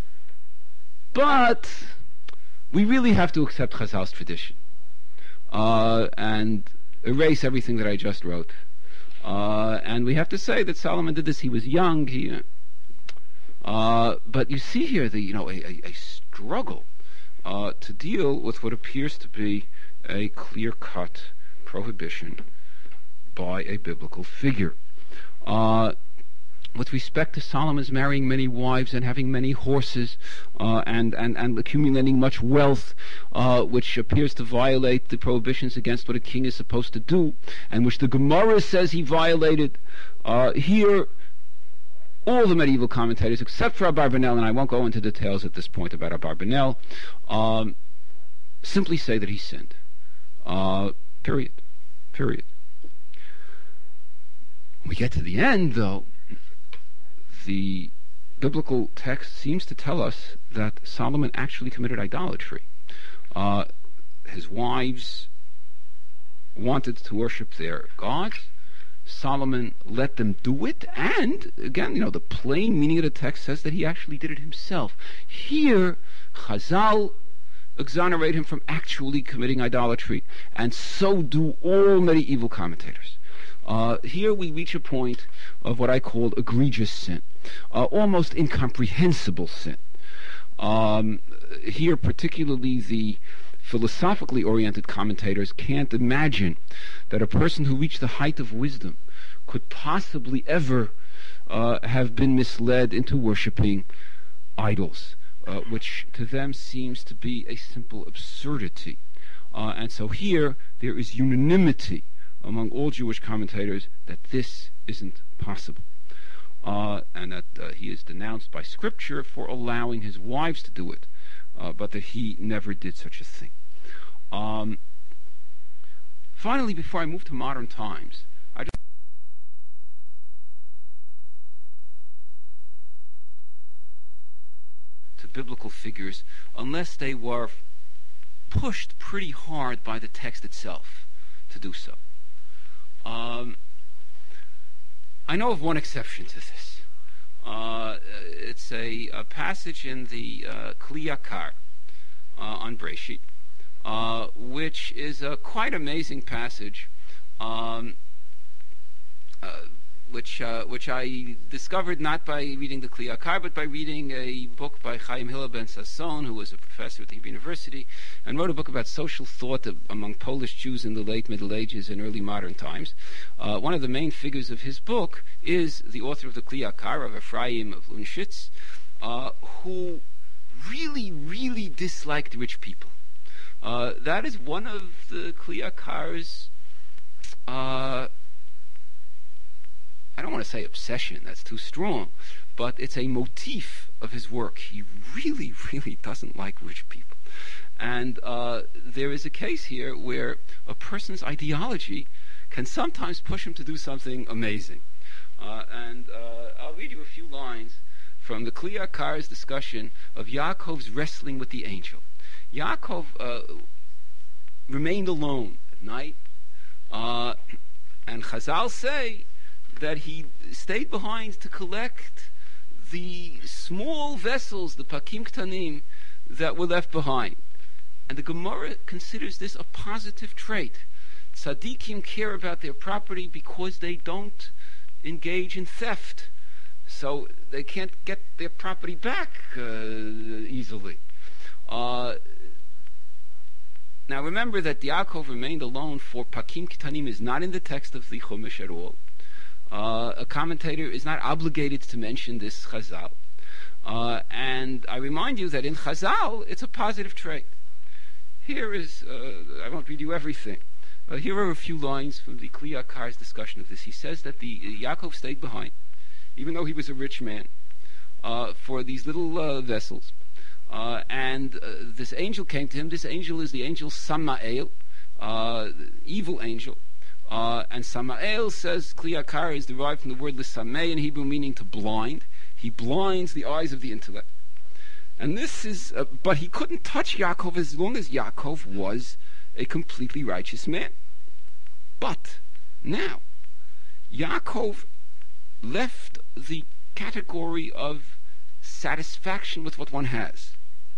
A: but we really have to accept Chazal's tradition uh, and erase everything that I just wrote. Uh, and we have to say that Solomon did this. He was young. He, uh, but you see here the you know a, a, a struggle uh, to deal with what appears to be a clear-cut prohibition by a biblical figure. Uh, with respect to Solomon's marrying many wives and having many horses uh, and, and, and accumulating much wealth, uh, which appears to violate the prohibitions against what a king is supposed to do, and which the Gemara says he violated, uh, here all the medieval commentators, except for Abarbanel, and I won't go into details at this point about Abarbanel, um, simply say that he sinned. Uh, period. Period. When we get to the end, though, the biblical text seems to tell us that Solomon actually committed idolatry. Uh, his wives wanted to worship their gods. Solomon let them do it, and again, you know, the plain meaning of the text says that he actually did it himself. Here, Chazal exonerate him from actually committing idolatry, and so do all medieval commentators. Uh, here we reach a point of what I call egregious sin, uh, almost incomprehensible sin. Um, here, particularly the philosophically oriented commentators can't imagine that a person who reached the height of wisdom could possibly ever uh, have been misled into worshipping idols, uh, which to them seems to be a simple absurdity. Uh, and so here there is unanimity among all Jewish commentators that this isn't possible. Uh, and that uh, he is denounced by Scripture for allowing his wives to do it, uh, but that he never did such a thing. Um, finally, before I move to modern times, I just to biblical figures, unless they were pushed pretty hard by the text itself to do so. Um, I know of one exception to this. Uh, it's a, a passage in the uh, Kli Yakar uh, on Breshit, uh, which is a quite amazing passage, um, uh, which uh, which I discovered not by reading the Kli Yakar, but by reading a book by Chaim Hillel ben Sasson, who was a professor at the Hebrew University, and wrote a book about social thought of, among Polish Jews in the late Middle Ages and early modern times. Uh, one of the main figures of his book is the author of the Kli Yakar, of Ephraim of Lunshitz, uh, who really, really disliked rich people. Uh, that is one of the Kli Yakar's uh, I don't want to say obsession, that's too strong, but it's a motif of his work. He really, really doesn't like rich people. And uh, there is a case here where a person's ideology can sometimes push him to do something amazing. Uh, and uh, I'll read you a few lines from the Kli Yakar's discussion of Yaakov's wrestling with the angel. Yaakov uh, remained alone at night, uh, and Chazal say that he stayed behind to collect the small vessels, the pakim ktanim, that were left behind. And the Gemara considers this a positive trait. Tzaddikim care about their property because they don't engage in theft. So they can't get their property back uh, easily. Uh, now remember that Yaakov remained alone for pakim ktanim is not in the text of the Chumash at all. Uh, a commentator is not obligated to mention this Chazal. Uh, and I remind you that in Chazal, it's a positive trait. Here is, uh, I won't read you everything. Uh, here are a few lines from the Kli Yakar's discussion of this. He says that the uh, Yaakov stayed behind, even though he was a rich man, uh, for these little uh, vessels. Uh, and uh, this angel came to him. This angel is the angel Samael, uh, evil angel. Uh, and Samael says, Kliyakar is derived from the word Lisameh in Hebrew, meaning to blind. He blinds the eyes of the intellect. And this is, uh, but he couldn't touch Yaakov as long as Yaakov was a completely righteous man. But now, Yaakov left the category of satisfaction with what one has.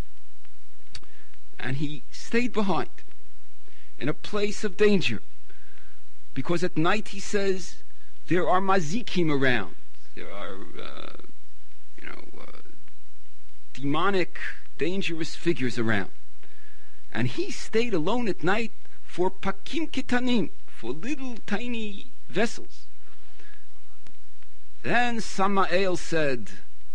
A: And he stayed behind in a place of danger. Because at night, he says, there are mazikim around. There are, uh, you know, uh, demonic, dangerous figures around. And he stayed alone at night for pakim kitanim, for little tiny vessels. Then Samael said,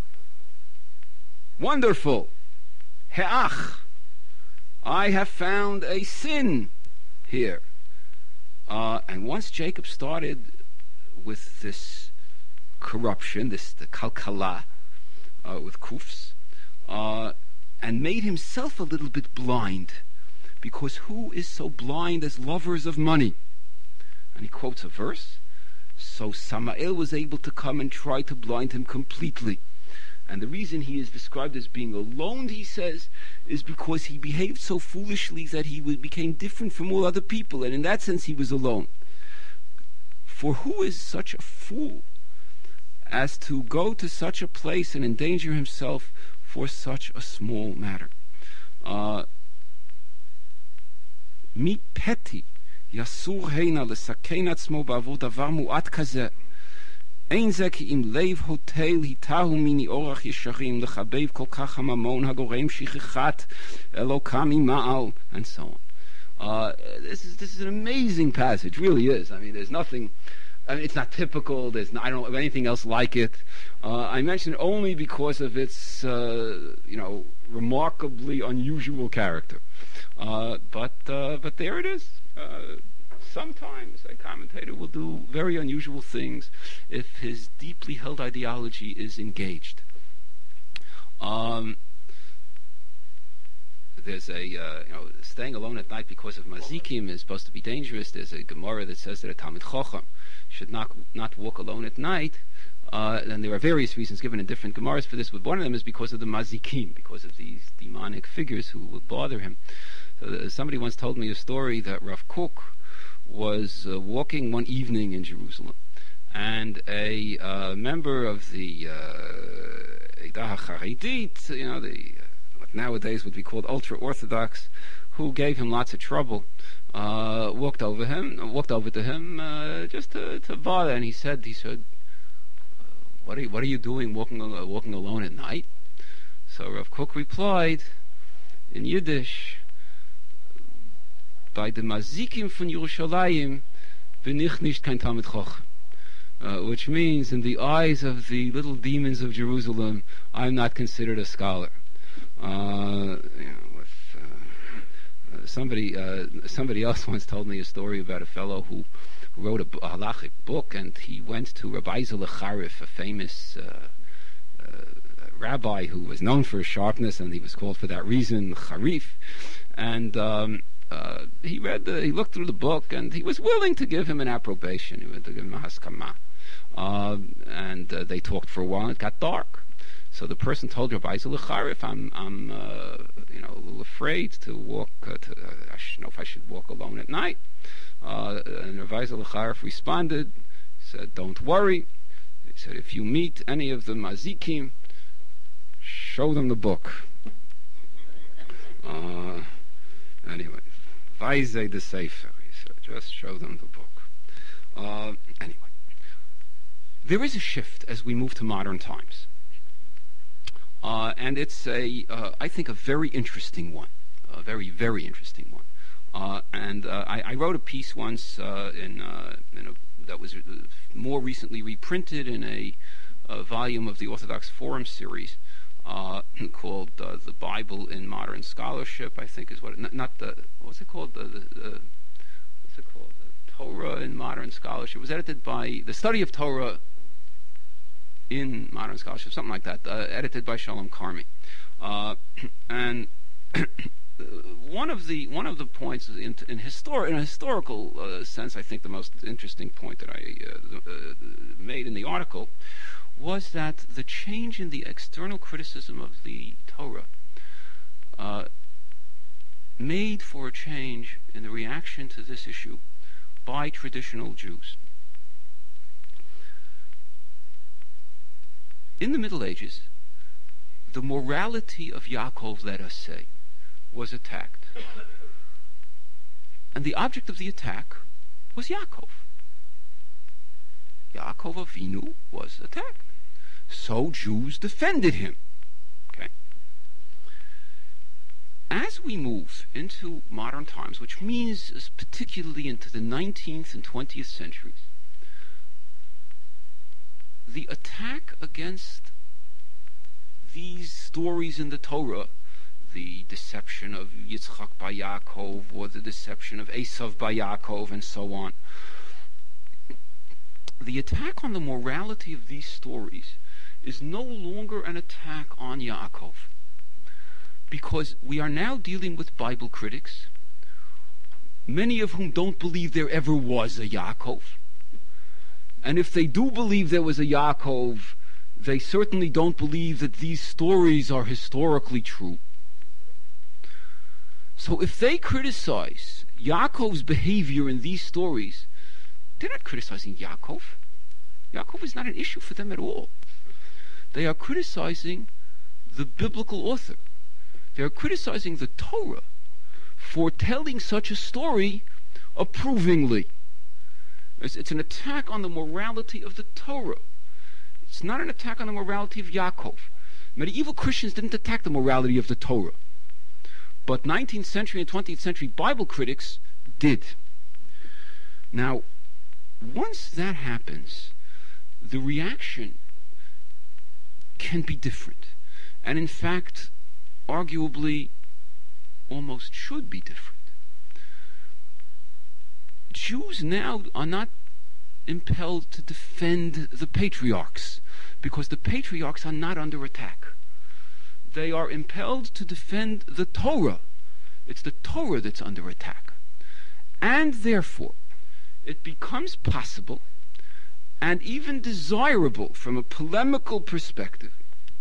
A: wonderful, he'ach, I have found a sin here. Uh, and once Jacob started with this corruption, this the kalkala, uh, with kufs, uh, and made himself a little bit blind, because who is so blind as lovers of money? And he quotes a verse. So Samael was able to come and try to blind him completely. And the reason he is described as being alone, he says, is because he behaved so foolishly that he became different from all other people, and in that sense he was alone. For who is such a fool as to go to such a place and endanger himself for such a small matter? Mi peti yasur heina lesakein atzmo ba'avur davar mu'at kazeh. אין זה כי אם לב הוטל היטהו מיני אורח ישרים לחבב כל כך הממון הגורם שכחת אלוקה ממעל, and so on. Uh, this is this is an amazing passage, really is. I mean, there's nothing, I mean, it's not typical, there's not, I don't know anything else like it. Uh, I mention it only because of its, uh, you know, remarkably unusual character. Uh, but, uh, but there it is. Uh, Sometimes a commentator will do very unusual things if his deeply held ideology is engaged. Um, there's a, uh, you know, staying alone at night because of mazikim is supposed to be dangerous. There's a Gemara that says that a Talmid Chacham should not not walk alone at night. Uh, and there are various reasons given in different Gemaras for this, but one of them is because of the mazikim, because of these demonic figures who will bother him. So, uh, somebody once told me a story that Rav Kook was uh, walking one evening in Jerusalem, and a uh, member of the Eidah Charidit, you know, the uh, what nowadays would be called ultra-Orthodox, who gave him lots of trouble, uh, walked over him, walked over to him uh, just to, to bother, and he said, he said, "What are you, what are you doing walking uh, walking alone at night?" So Rav Kook replied in Yiddish, by the mazikim von Yerushalayim bin ich nicht kein Talmid Chacham, uh, which means in the eyes of the little demons of Jerusalem, I'm not considered a scholar. Uh, you know, with, uh, uh, somebody uh, somebody else once told me a story about a fellow who, who wrote a, a halachic book, and he went to Rabbi Zela Charif, a famous uh, uh, rabbi who was known for his sharpness, and he was called for that reason Charif, and um, Uh, he read, the, he looked through the book, and he was willing to give him an approbation. He would give him a haskama. Uh, and uh, they talked for a while, and it got dark. So the person told Rabbi Zela Charif, I'm, I'm uh, you know, a little afraid to walk, uh, to, uh, I should know if I should walk alone at night. Uh, and Rabbi Zela Charif responded, said, don't worry. He said, if you meet any of the mazikim, show them the book. Uh, anyway. Vaise the Sefer, he said, just show them the book. Uh, anyway, there is a shift as we move to modern times. Uh, and it's a, uh, I think, a very interesting one. A very, very interesting one. Uh, and uh, I, I wrote a piece once uh, in, uh, in a, that was more recently reprinted in a, a volume of the Orthodox Forum series, Uh, called uh, The Bible in Modern Scholarship, I think is what it, not, not the, what's it called, the, the, the what's it called, the Torah in Modern Scholarship. It was edited by, the study of Torah in Modern Scholarship, something like that, uh, edited by Shalom Karmi. Uh, and one of the one of the points in, in, histor- in a historical uh, sense, I think the most interesting point that I uh, uh, made in the article was that the change in the external criticism of the Torah uh, made for a change in the reaction to this issue by traditional Jews. In the Middle Ages, the morality of Yaakov, let us say, was attacked. And the object of the attack was Yaakov. Yaakov Avinu was attacked. So Jews defended him. Okay. As we move into modern times, which means particularly into the nineteenth and twentieth centuries, the attack against these stories in the Torah, the deception of Yitzchak by Yaakov, or the deception of Esav by Yaakov, and so on, the attack on the morality of these stories is no longer an attack on Yaakov, because we are now dealing with Bible critics, many of whom don't believe there ever was a Yaakov. And if they do believe there was a Yaakov, they certainly don't believe that these stories are historically true. So if they criticize Yaakov's behavior in these stories, they're not criticizing Yaakov. Yaakov is not an issue for them at all. They are criticizing the biblical author. They are criticizing the Torah for telling such a story approvingly. It's, it's an attack on the morality of the Torah. It's not an attack on the morality of Yaakov. Medieval Christians didn't attack the morality of the Torah. But nineteenth century and twentieth century Bible critics did. Now, once that happens, the reaction can be different. And in fact, arguably, almost should be different. Jews now are not impelled to defend the patriarchs, because the patriarchs are not under attack. They are impelled to defend the Torah. It's the Torah that's under attack. And therefore, it becomes possible and even desirable from a polemical perspective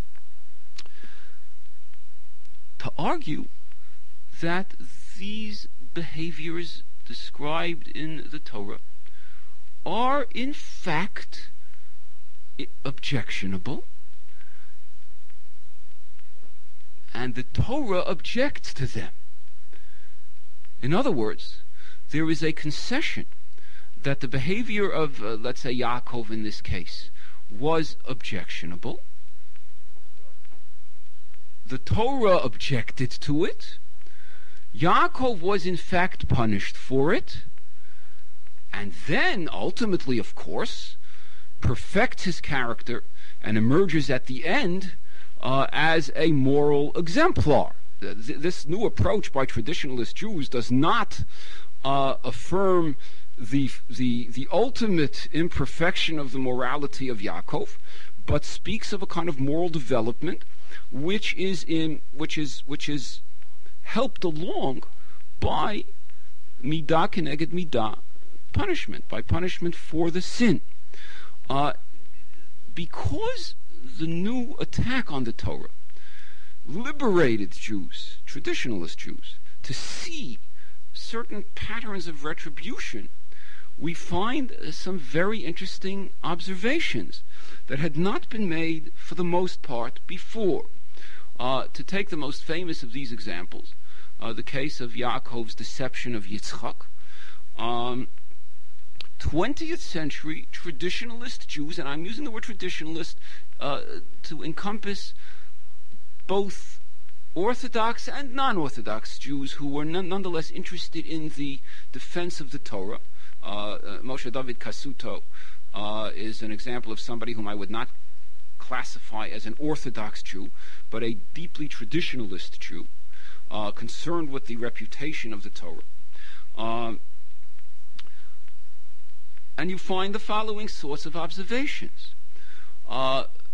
A: to argue that these behaviors described in the Torah are in fact objectionable, and the Torah objects to them. In other words, there is a concession that the behavior of, uh, let's say, Yaakov in this case, was objectionable. The Torah objected to it. Yaakov was in fact punished for it. And then, ultimately, of course, perfects his character and emerges at the end uh, as a moral exemplar. Th- this new approach by traditionalist Jews does not uh, affirm the, the, the ultimate imperfection of the morality of Yaakov, but speaks of a kind of moral development which is in which is which is helped along by midah keneged midah, punishment, by punishment for the sin. Uh, because the new attack on the Torah liberated Jews, traditionalist Jews, to see certain patterns of retribution, we find uh, some very interesting observations that had not been made for the most part before. Uh, to take the most famous of these examples, uh, the case of Yaakov's deception of Yitzchak, um, twentieth century traditionalist Jews, and I'm using the word traditionalist uh, to encompass both Orthodox and non-Orthodox Jews who were none, nonetheless interested in the defense of the Torah. Uh, uh, Moshe David Kasuto uh, is an example of somebody whom I would not classify as an Orthodox Jew, but a deeply traditionalist Jew, uh, concerned with the reputation of the Torah. Um, and you find the following sorts of observations. Uh,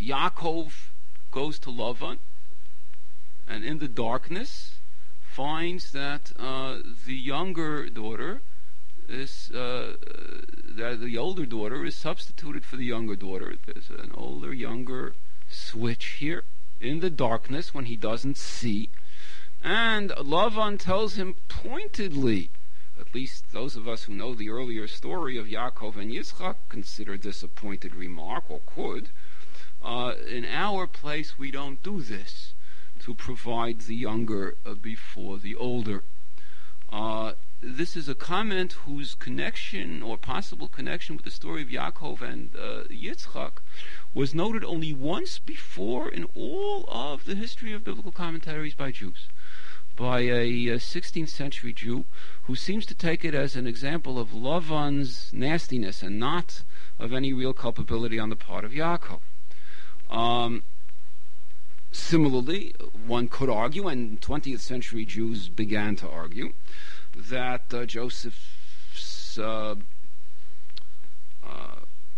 A: Yaakov goes to Lavan, and in the darkness finds that uh, the younger daughter is uh, that the older daughter is substituted for the younger daughter. There's an older, younger switch here in the darkness when he doesn't see. And Lavan tells him pointedly, at least those of us who know the earlier story of Yaakov and Yitzchak consider this a pointed remark, or could. Uh, in our place, we don't do this, to provide the younger uh, before the older. Uh, this is a comment whose connection, or possible connection, with the story of Yaakov and uh, Yitzchak was noted only once before in all of the history of biblical commentaries by Jews, by a, a sixteenth century Jew who seems to take it as an example of Lavan's nastiness and not of any real culpability on the part of Yaakov. Um, similarly, one could argue, and twentieth century Jews began to argue, that uh, Joseph's uh, uh,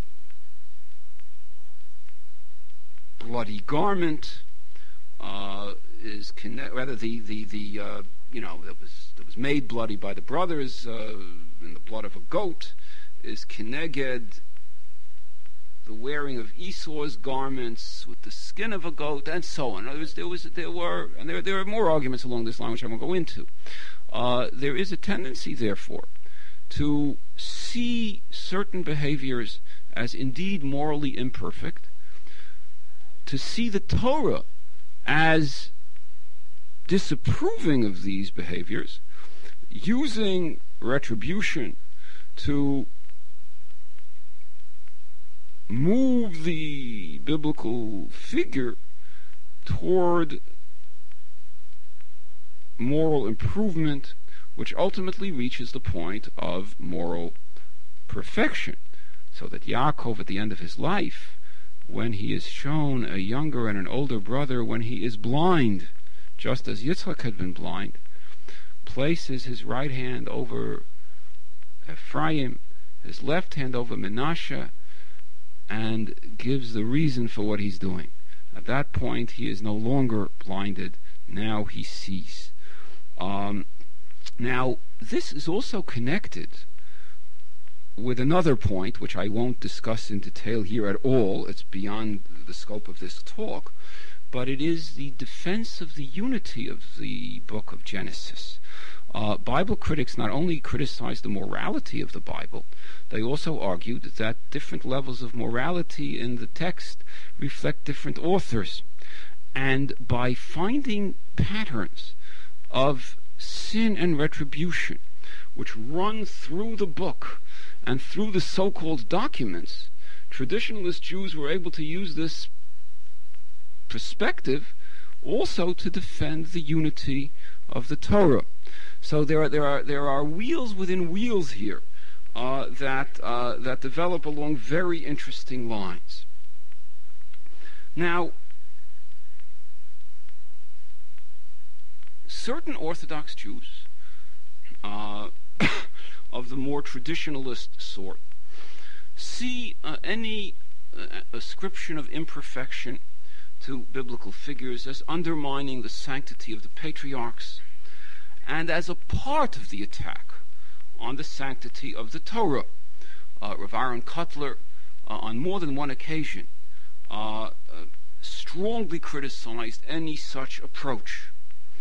A: bloody garment uh, is conne- rather the the the uh, you know that was that was made bloody by the brothers uh, in the blood of a goat is keneged the wearing of Esau's garments with the skin of a goat, and so on. There was, there was, there were, and there, there are more arguments along this line, which I won't go into. Uh, there is a tendency, therefore, to see certain behaviors as indeed morally imperfect, to see the Torah as disapproving of these behaviors, using retribution to move the biblical figure toward moral improvement, which ultimately reaches the point of moral perfection. So that Yaakov, at the end of his life, when he is shown a younger and an older brother, when he is blind, just as Yitzchak had been blind, places his right hand over Ephraim, his left hand over Menashe, and gives the reason for what he's doing. At that point, he is no longer blinded. Now he sees. Um, now, this is also connected with another point, which I won't discuss in detail here at all. It's beyond the scope of this talk. But it is the defense of the unity of the book of Genesis. Uh, Bible critics not only criticize the morality of the Bible, they also argued that different levels of morality in the text reflect different authors. And by finding patterns of sin and retribution which run through the book and through the so-called documents, traditionalist Jews were able to use this perspective also to defend the unity of the Torah. So there are there are there are wheels within wheels here uh, that uh, that develop along very interesting lines. Now, certain Orthodox Jews uh, of the more traditionalist sort see uh, any uh, ascription of imperfection to biblical figures as undermining the sanctity of the patriarchs, and as a part of the attack on the sanctity of the Torah. Uh, Rav Aaron Kotler, uh, on more than one occasion, uh, uh, strongly criticized any such approach.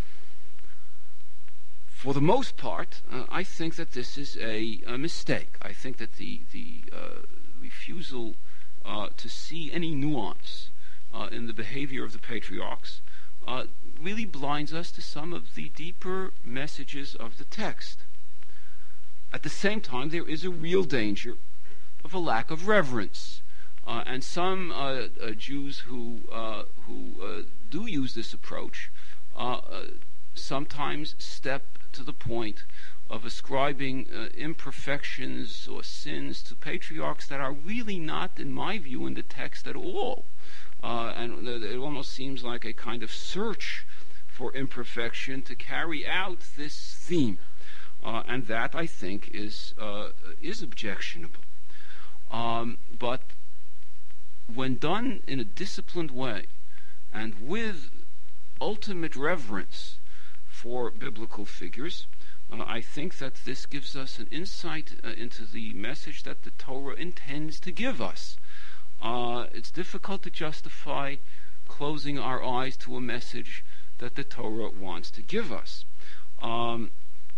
A: For the most part, uh, I think that this is a, a mistake. I think that the, the uh, refusal uh, to see any nuance uh, in the behavior of the patriarchs uh, really blinds us to some of the deeper messages of the text. At the same time, there is a real danger of a lack of reverence. Uh, and some uh, uh, Jews who, uh, who uh, do use this approach uh, uh, sometimes step to the point of ascribing uh, imperfections or sins to patriarchs that are really not, in my view, in the text at all. Uh, and it almost seems like a kind of search for imperfection to carry out this theme. Uh, and that, I think, is uh, is objectionable. Um, but when when done in a disciplined way and with ultimate reverence for biblical figures, uh, I think that this gives us an insight uh, into the message that the Torah intends to give us. Uh, it's difficult to justify closing our eyes to a message that the Torah wants to give us. Um,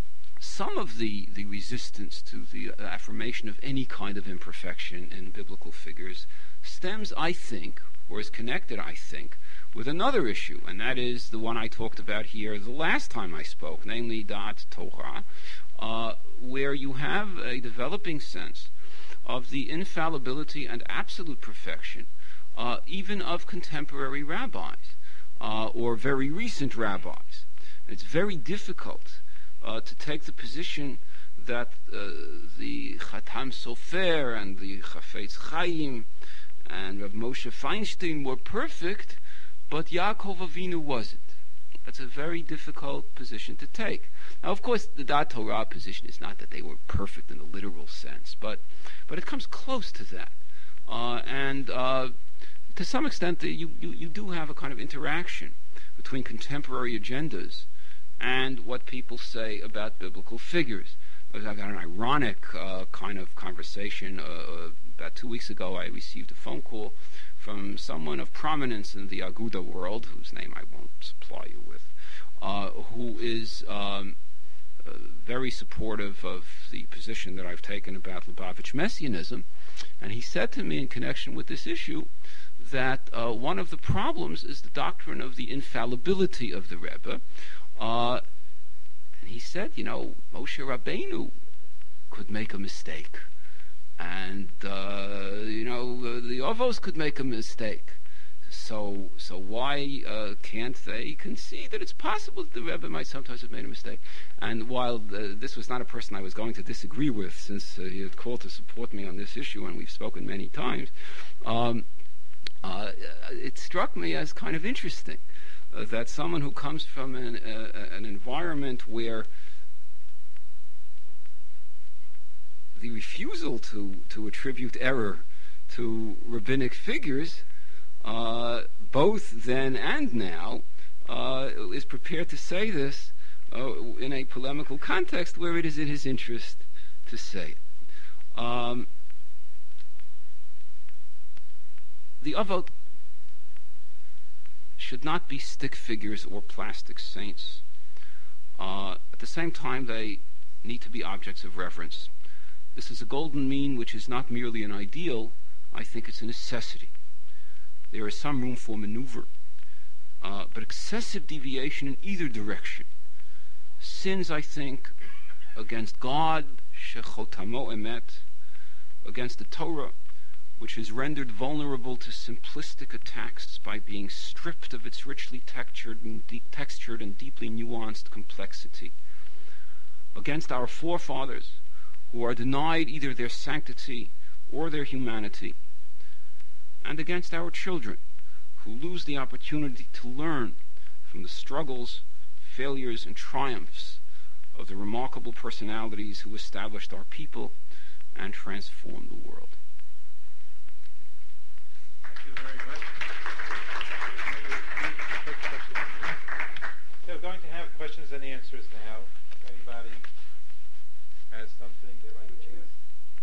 A: some of the, the resistance to the affirmation of any kind of imperfection in biblical figures stems, I think, or is connected, I think, with another issue, and that is the one I talked about here the last time I spoke, namely Da'at Torah, uh, where you have a developing sense of the infallibility and absolute perfection, uh, even of contemporary rabbis, uh, or very recent rabbis. It's very difficult uh, to take the position that uh, the Khatam Sofer and the Chafetz Chaim and Rav Moshe Feinstein were perfect, but Yaakov Avinu wasn't. That's a very difficult position to take. Now, of course, the Da'at Torah position is not that they were perfect in the literal sense, but but it comes close to that. Uh, and uh, to some extent, the, you, you, you do have a kind of interaction between contemporary agendas and what people say about biblical figures. I've got an ironic uh, kind of conversation. Uh, about two weeks ago, I received a phone call from someone of prominence in the Aguda world, whose name I won't supply you with, uh, who is um, uh, very supportive of the position that I've taken about Lubavitch Messianism. And he said to me in connection with this issue that uh, one of the problems is the doctrine of the infallibility of the Rebbe. Uh, and he said, you know, Moshe Rabbeinu could make a mistake. And, uh, you know, uh, the Avos could make a mistake. So so why uh, can't they concede that it's possible that the Rebbe might sometimes have made a mistake? And while the, this was not a person I was going to disagree with, since uh, he had called to support me on this issue, and we've spoken many times, um, uh, it struck me as kind of interesting uh, that someone who comes from an, uh, an environment where the refusal to, to attribute error to rabbinic figures, uh, both then and now, uh, is prepared to say this uh, in a polemical context where it is in his interest to say it. Um, the Avot should not be stick figures or plastic saints. Uh, at the same time, they need to be objects of reverence. This is a golden mean which is not merely an ideal, I think it's a necessity. There is some room for maneuver, uh, but excessive deviation in either direction sins, I think, against God, shechotamo emet, against the Torah, which is rendered vulnerable to simplistic attacks by being stripped of its richly textured and, de- textured and deeply nuanced complexity, against our forefathers, who are denied either their sanctity or their humanity, and against our children, who lose the opportunity to learn from the struggles, failures, and triumphs of the remarkable personalities who established our people and transformed the world.
B: Thank you very much. So we're going to have questions and answers now. If anybody has something they'd like to ask?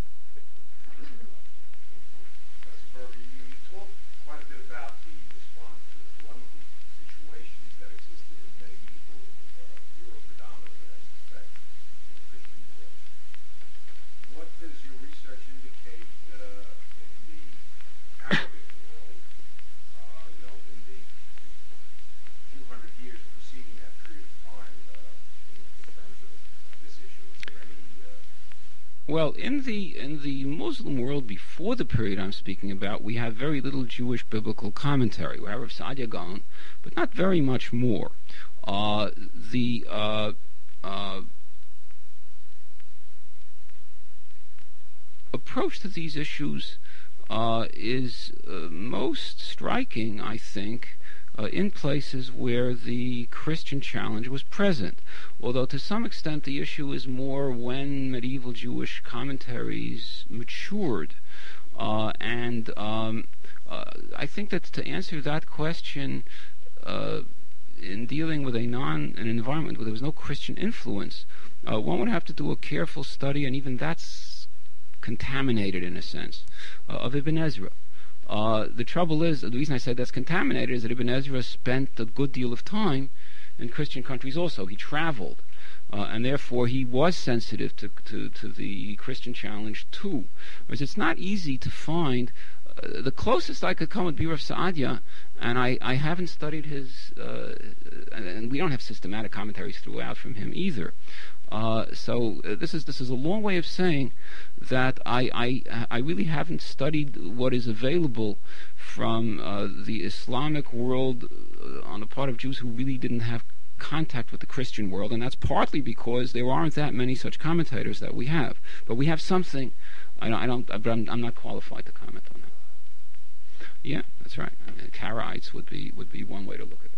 C: Professor Berger, you talked quite a bit about the response to the polemical situations that existed in medieval uh, Europe, predominantly, I suspect, in the Christian world. What does your research indicate uh, in the Arabic world, uh, you know, in the few hundred years preceding that period of time, uh, in, in terms of this issue? Is there any
A: Well, in the in the Muslim world before the period I'm speaking about, we have very little Jewish biblical commentary. We have Rav Saadia Gaon, but not very much more. Uh, the uh, uh, approach to these issues uh, is uh, most striking, I think, Uh, in places where the Christian challenge was present. Although to some extent the issue is more when medieval Jewish commentaries matured uh, and um, Uh, I think that to answer that question, uh, in dealing with a non an environment where there was no Christian influence, uh, one would have to do a careful study, and even that's contaminated in a sense, uh, of Ibn Ezra. Uh, the trouble is, the reason I said that's contaminated is that Ibn Ezra spent a good deal of time in Christian countries also. He traveled, uh, and therefore he was sensitive to, to, to the Christian challenge too. Whereas it's not easy to find. Uh, the closest I could come would be Rav Saadia, and I, I haven't studied his, uh, and we don't have systematic commentaries throughout from him either. Uh, so uh, this is this is a long way of saying that I I, I really haven't studied what is available from uh, the Islamic world uh, on the part of Jews who really didn't have contact with the Christian world, and that's partly because there aren't that many such commentators that we have. But we have something. I don't. I don't but I'm, I'm not qualified to comment on that. Yeah, that's right. I mean, Karaites would be would be one way to look at it.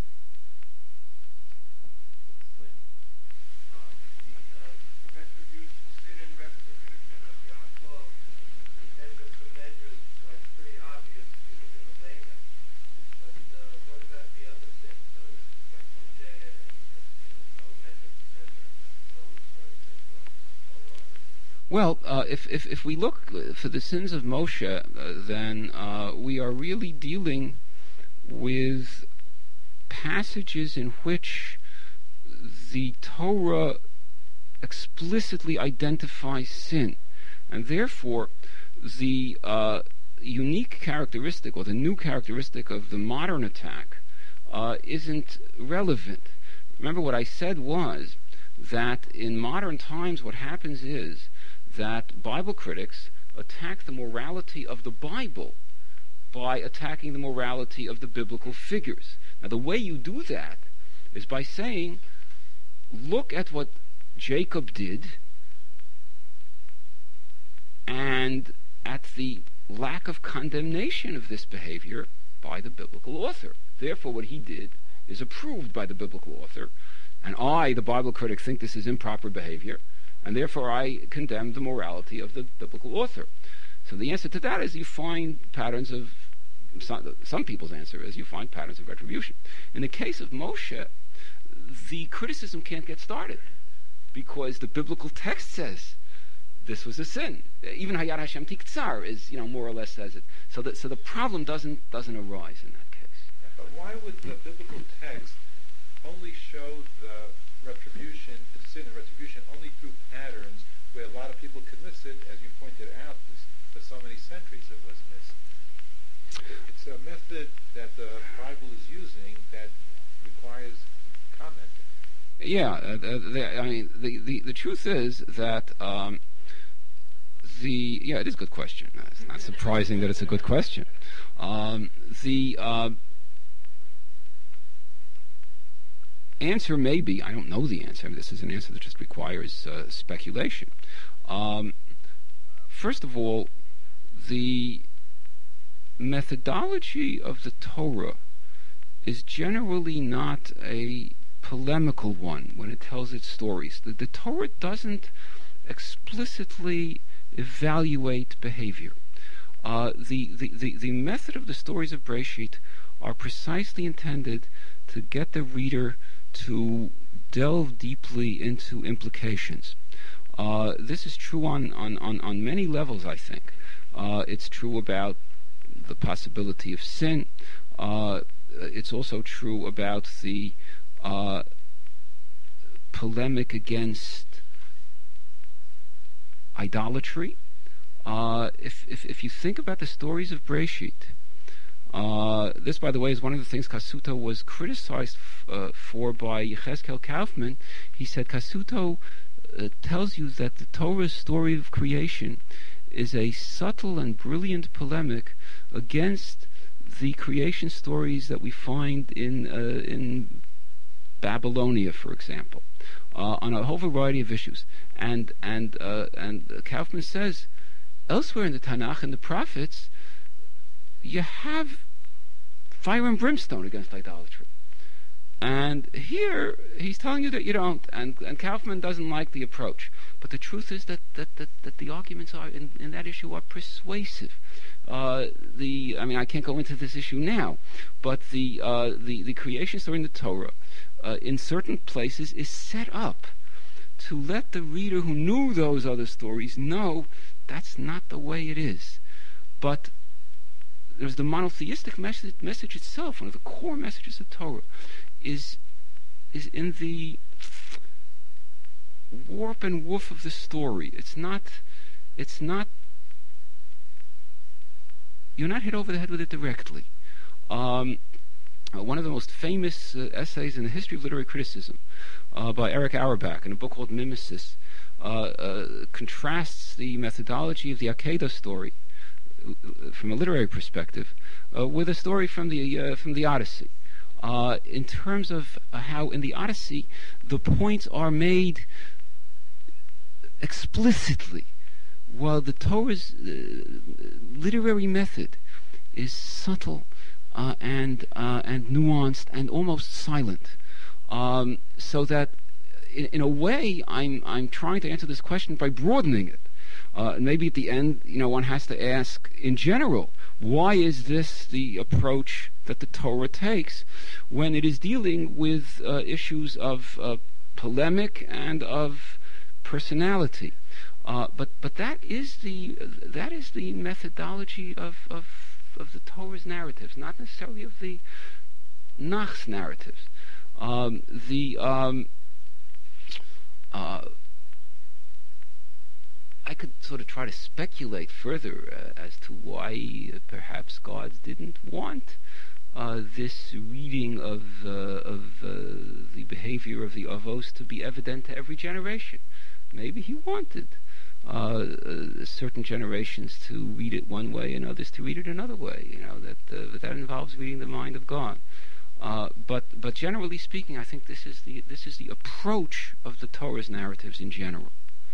A: Well, uh, if, if if we look for the sins of Moshe, uh, then uh, we are really dealing with passages in which the Torah explicitly identifies sin, and therefore the uh, unique characteristic or the new characteristic of the modern attack uh, isn't relevant. Remember, what I said was that in modern times what happens is that Bible critics attack the morality of the Bible by attacking the morality of the biblical figures. Now, the way you do that is by saying, look at what Jacob did and at the lack of condemnation of this behavior by the biblical author. Therefore, what he did is approved by the biblical author, and I, the Bible critic, think this is improper behavior, and therefore I condemn the morality of the biblical author. So the answer to that is you find patterns of, some, some people's answer is you find patterns of retribution. In the case of Moshe, the criticism can't get started because the biblical text says this was a sin. Even Hayat Hashem Tiktsar is, you know, more or less says it. So that so the problem doesn't doesn't arise in that case.
B: Yeah, but why would the biblical text only show the retribution, the sin and retribution, only through patterns where a lot of people could miss it, as you pointed out, this, for so many centuries it was missed? It, it's a method that the Bible is using that requires commenting.
A: Yeah, uh, the, I mean, the, the, the truth is that um, the yeah, it is a good question. Uh, it's not surprising that it's a good question. Um, the uh, answer may be, I don't know the answer. I mean, this is an answer that just requires uh, speculation. Um, first of all, the methodology of the Torah is generally not a polemical one when it tells its stories. The, the Torah doesn't explicitly evaluate behavior. Uh, the, the, the, the method of the stories of Breshit are precisely intended to get the reader to delve deeply into implications. Uh, this is true on, on, on, on many levels, I think. Uh, it's true about the possibility of sin. Uh, it's also true about the uh, polemic against idolatry. Uh, if, if, if you think about the stories of Breshit, Uh, this, by the way, is one of the things Cassuto was criticized f- uh, for by Yechezkel Kaufman. He said Cassuto uh, tells you that the Torah's story of creation is a subtle and brilliant polemic against the creation stories that we find in uh, in Babylonia, for example, uh, on a whole variety of issues. And and uh, and Kaufman says elsewhere in the Tanakh and the prophets, you have fire and brimstone against idolatry. And here, he's telling you that you don't, and, and Kaufman doesn't like the approach. But the truth is that, that, that, that the arguments are in, in that issue are persuasive. Uh, the, I mean, I can't go into this issue now, but the uh, the, the creation story in the Torah, uh, in certain places, is set up to let the reader who knew those other stories know that's not the way it is. But there's the monotheistic message, message itself. One of the core messages of Torah is is in the warp and woof of the story. It's not. It's not. You're not hit over the head with it directly. Um, uh, one of the most famous uh, essays in the history of literary criticism, uh, by Eric Auerbach, in a book called Mimesis, uh, uh, contrasts the methodology of the Akedah story uh, from a literary perspective uh, with a story from the uh, from the Odyssey. Uh, in terms of uh, how in the Odyssey the points are made explicitly, while the Torah's uh, literary method is subtle uh, and uh, and nuanced and almost silent, um, so that in, in a way I'm I'm trying to answer this question by broadening it. Uh, and maybe at the end, you know, one has to ask, in general, why is this the approach that the Torah takes when it is dealing with uh, issues of uh, polemic and of personality? Uh, but but that is the that is the methodology of of, of the Torah's narratives, not necessarily of the Nach's narratives. Um, the um, uh, I could sort of try to speculate further uh, as to why uh, perhaps God didn't want uh, this reading of uh, of uh, the behavior of the Avos to be evident to every generation. Maybe he wanted uh, uh, certain generations to read it one way and others to read it another way. You know that uh, that involves reading the mind of God. Uh, but but generally speaking, I think this is the this is the approach of the Torah's narratives in general.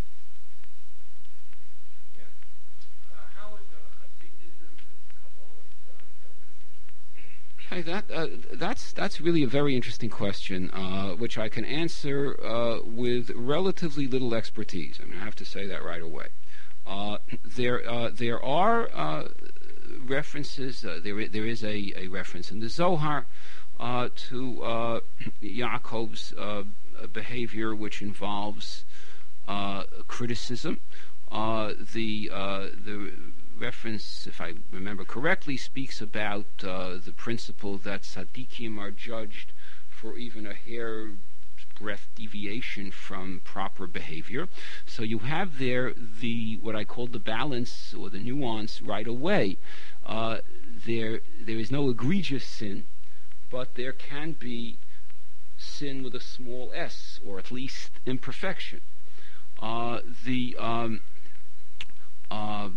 A: Hey, that uh, that's that's really a very interesting question, uh, which I can answer uh, with relatively little expertise. I mean, I have to say that right away. Uh, there uh, there are uh, references. Uh, there there is a, a reference in the Zohar uh, to uh, Yaakov's uh, behavior, which involves uh, criticism. Uh, the uh, the reference, if I remember correctly, speaks about uh, the principle that tzaddikim are judged for even a hair breadth deviation from proper behavior. So you have there the what I call the balance or the nuance right away. Uh, there there is no egregious sin, but there can be sin with a small s, or at least imperfection. Uh, the um, uh,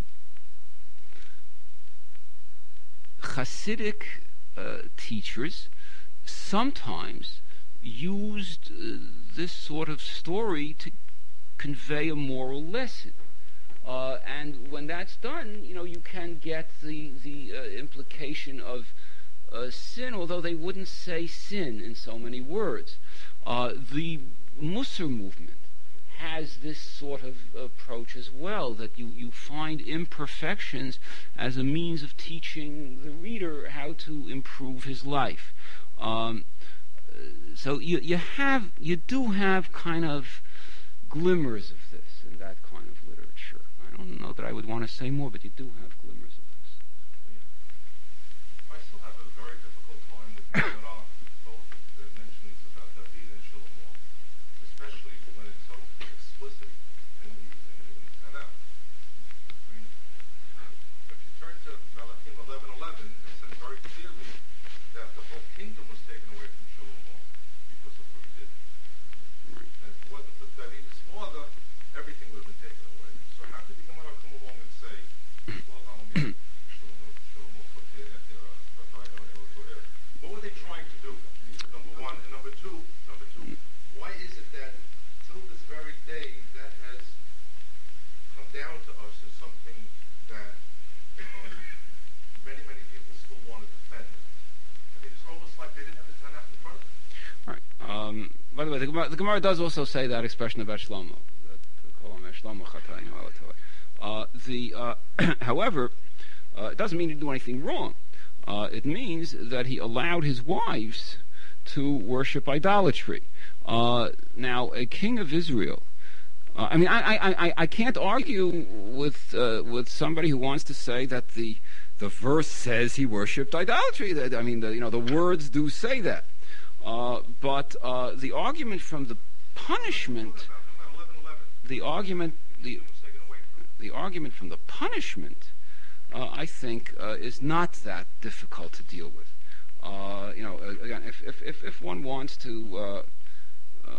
A: Hasidic uh, teachers sometimes used uh, this sort of story to convey a moral lesson. Uh, and when that's done, you know, you can get the, the uh, implication of uh, sin, although they wouldn't say sin in so many words. Uh, the Musar movement has this sort of approach as well, that you, you find imperfections as a means of teaching the reader how to improve his life. Um, so you you have you do have kind of glimmers of this in that kind of literature. I don't know that I would want to say more, but you do have glimmers of this.
C: I still have a very difficult time with Torah, both the mentions about David and Shlomo, especially when it's so explicit in the, in the, in the Tanakh. I mean, if you turn to Malachim eleven eleven, it says very clearly that the whole kingdom was taken away from Shlomo because of what he did. And if it wasn't for David's father, everything would have been taken away. So how could you come along, come along and say, what were they trying to do? Number one. And number two, number two, why is it that till this very day that has come down to us as something that um, many, many people still want to defend? I mean, it's almost like they didn't have the Tanakh in front of them.
A: All right. Um, by the way, the Gemara, the Gemara does also say that expression about Shlomo. That, uh, the uh, the uh, however, Uh, it doesn't mean he didn't do anything wrong. Uh, it means that he allowed his wives to worship idolatry. Uh, now, a king of Israel, uh, I mean, I, I, I, I can't argue with uh, with somebody who wants to say that the the verse says he worshipped idolatry. That, I mean, the, you know, the words do say that. Uh, but uh, the argument from the punishment, the argument, the the argument from the punishment, uh, I think, uh, is not that difficult to deal with. Uh, you know, again, if if if, if one wants to. Uh, uh,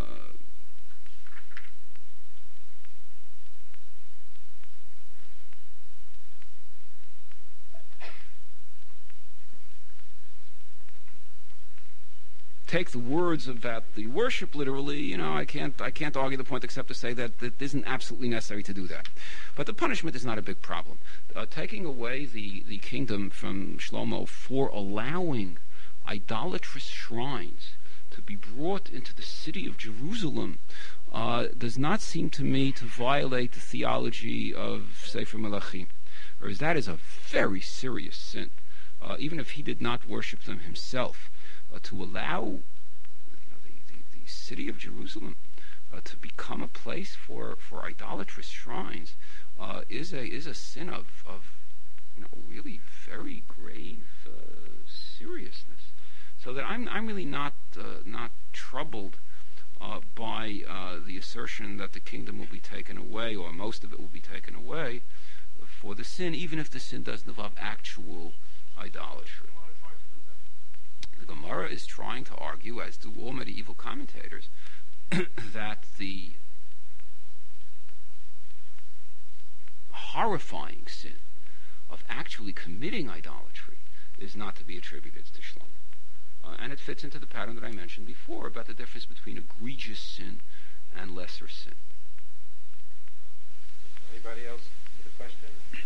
A: take the words of that the worship literally, you know, I can't I can't argue the point except to say that it isn't absolutely necessary to do that. But the punishment is not a big problem. Uh, taking away the, the kingdom from Shlomo for allowing idolatrous shrines to be brought into the city of Jerusalem uh, does not seem to me to violate the theology of Sefer Melachim. Whereas that is a very serious sin, uh, even if he did not worship them himself. Uh, to allow you know, the, the, the city of Jerusalem uh, to become a place for, for idolatrous shrines uh, is a is a sin of, of you know, really very grave uh, seriousness. So that I'm I'm really not uh, not troubled uh, by uh, the assertion that the kingdom will be taken away, or most of it will be taken away, for the sin, even if the sin doesn't involve actual idolatry. The Gemara is trying to argue, as do all medieval commentators, that the horrifying sin of actually committing idolatry is not to be attributed to Shlomo. Uh, and it fits into the pattern that I mentioned before about the difference between egregious sin and lesser sin.
B: Anybody else with a question?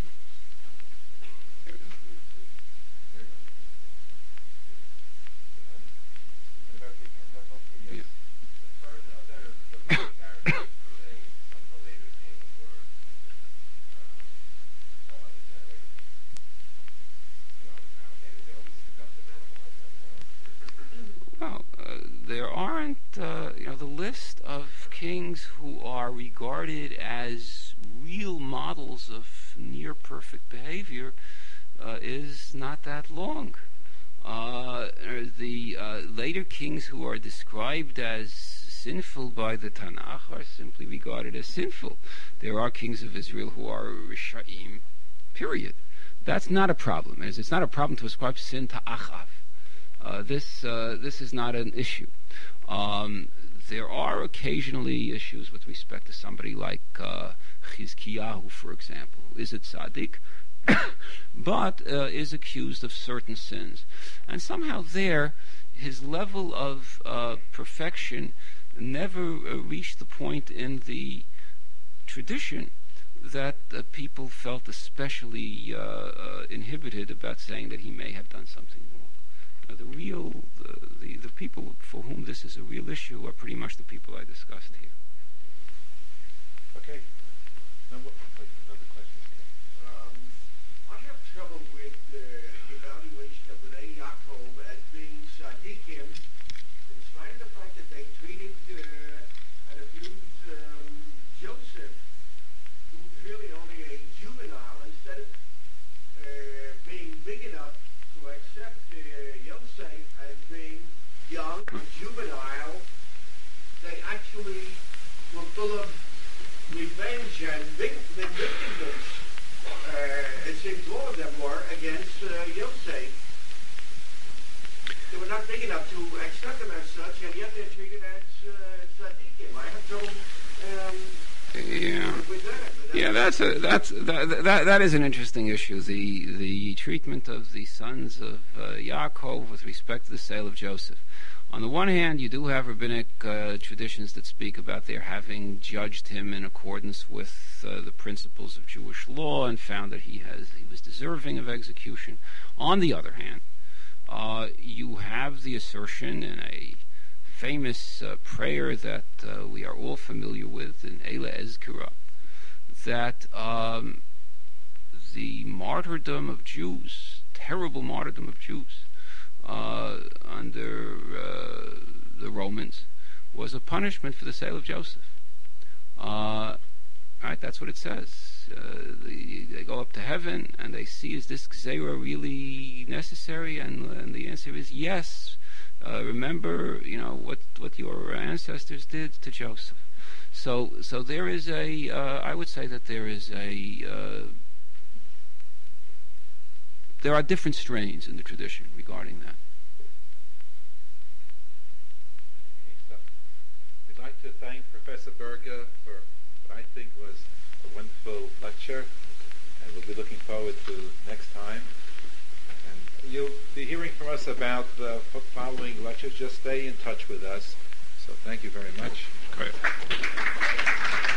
A: Well, uh, there aren't, uh, you know, the list of kings who are regarded as real models of near perfect behavior uh, is not that long. Uh, the uh, later kings who are described as sinful by the Tanakh are simply regarded as sinful. There are kings of Israel who are Rishaim, period. That's not a problem. It's not a problem to ascribe sin to Achav. Uh, this uh, this is not an issue. Um, there are occasionally issues with respect to somebody like uh, Chizkiyahu, for example, who is a tzaddik, but uh, is accused of certain sins. And somehow there, his level of uh, perfection never uh, reached the point in the tradition that uh, people felt especially uh, uh, inhibited about saying that he may have done something wrong. Uh, the real, the, the, the people for whom this is a real issue are pretty much the people I discussed here.
B: Okay. Number, wait, another question.
C: Um, I have trouble with uh, the evaluation of Bnei Yaakov as being tzaddikim, in spite of the fact that they treated uh, and abused um, Joseph, who was really only a juvenile, instead of uh, being big enough to accept uh, Yosef as being young, juvenile. They actually were full of revenge and vindictiveness. Uh, it seems all of them were against uh, Yosef. They were not big enough to accept him as such, and yet they're treated as uh, tzaddikim. I have trouble um,
A: Yeah.
C: with that. But
A: Yeah, that's a, that's that, that that is an interesting issue. The the treatment of the sons of uh, Yaakov with respect to the sale of Joseph. On the one hand, you do have rabbinic uh, traditions that speak about their having judged him in accordance with uh, the principles of Jewish law and found that he has he was deserving of execution. On the other hand, uh, you have the assertion in a famous uh, prayer that uh, we are all familiar with in Eila Ezkira, that um, the martyrdom of Jews, terrible martyrdom of Jews uh, under uh, the Romans, was a punishment for the sale of Joseph. Uh, right, that's what it says. Uh, the, they go up to heaven and they see, is this Gzeira really necessary? And, and the answer is yes. Uh, remember, you know, what, what your ancestors did to Joseph. So, so there is a, uh, I would say that there is a, uh, there are different strains in the tradition regarding that.
B: Okay, so we'd like to thank Professor Berger for what I think was a wonderful lecture, and we'll be looking forward to next time. And you'll be hearing from us about the following lectures. Just stay in touch with us. So thank you very much.
A: Great.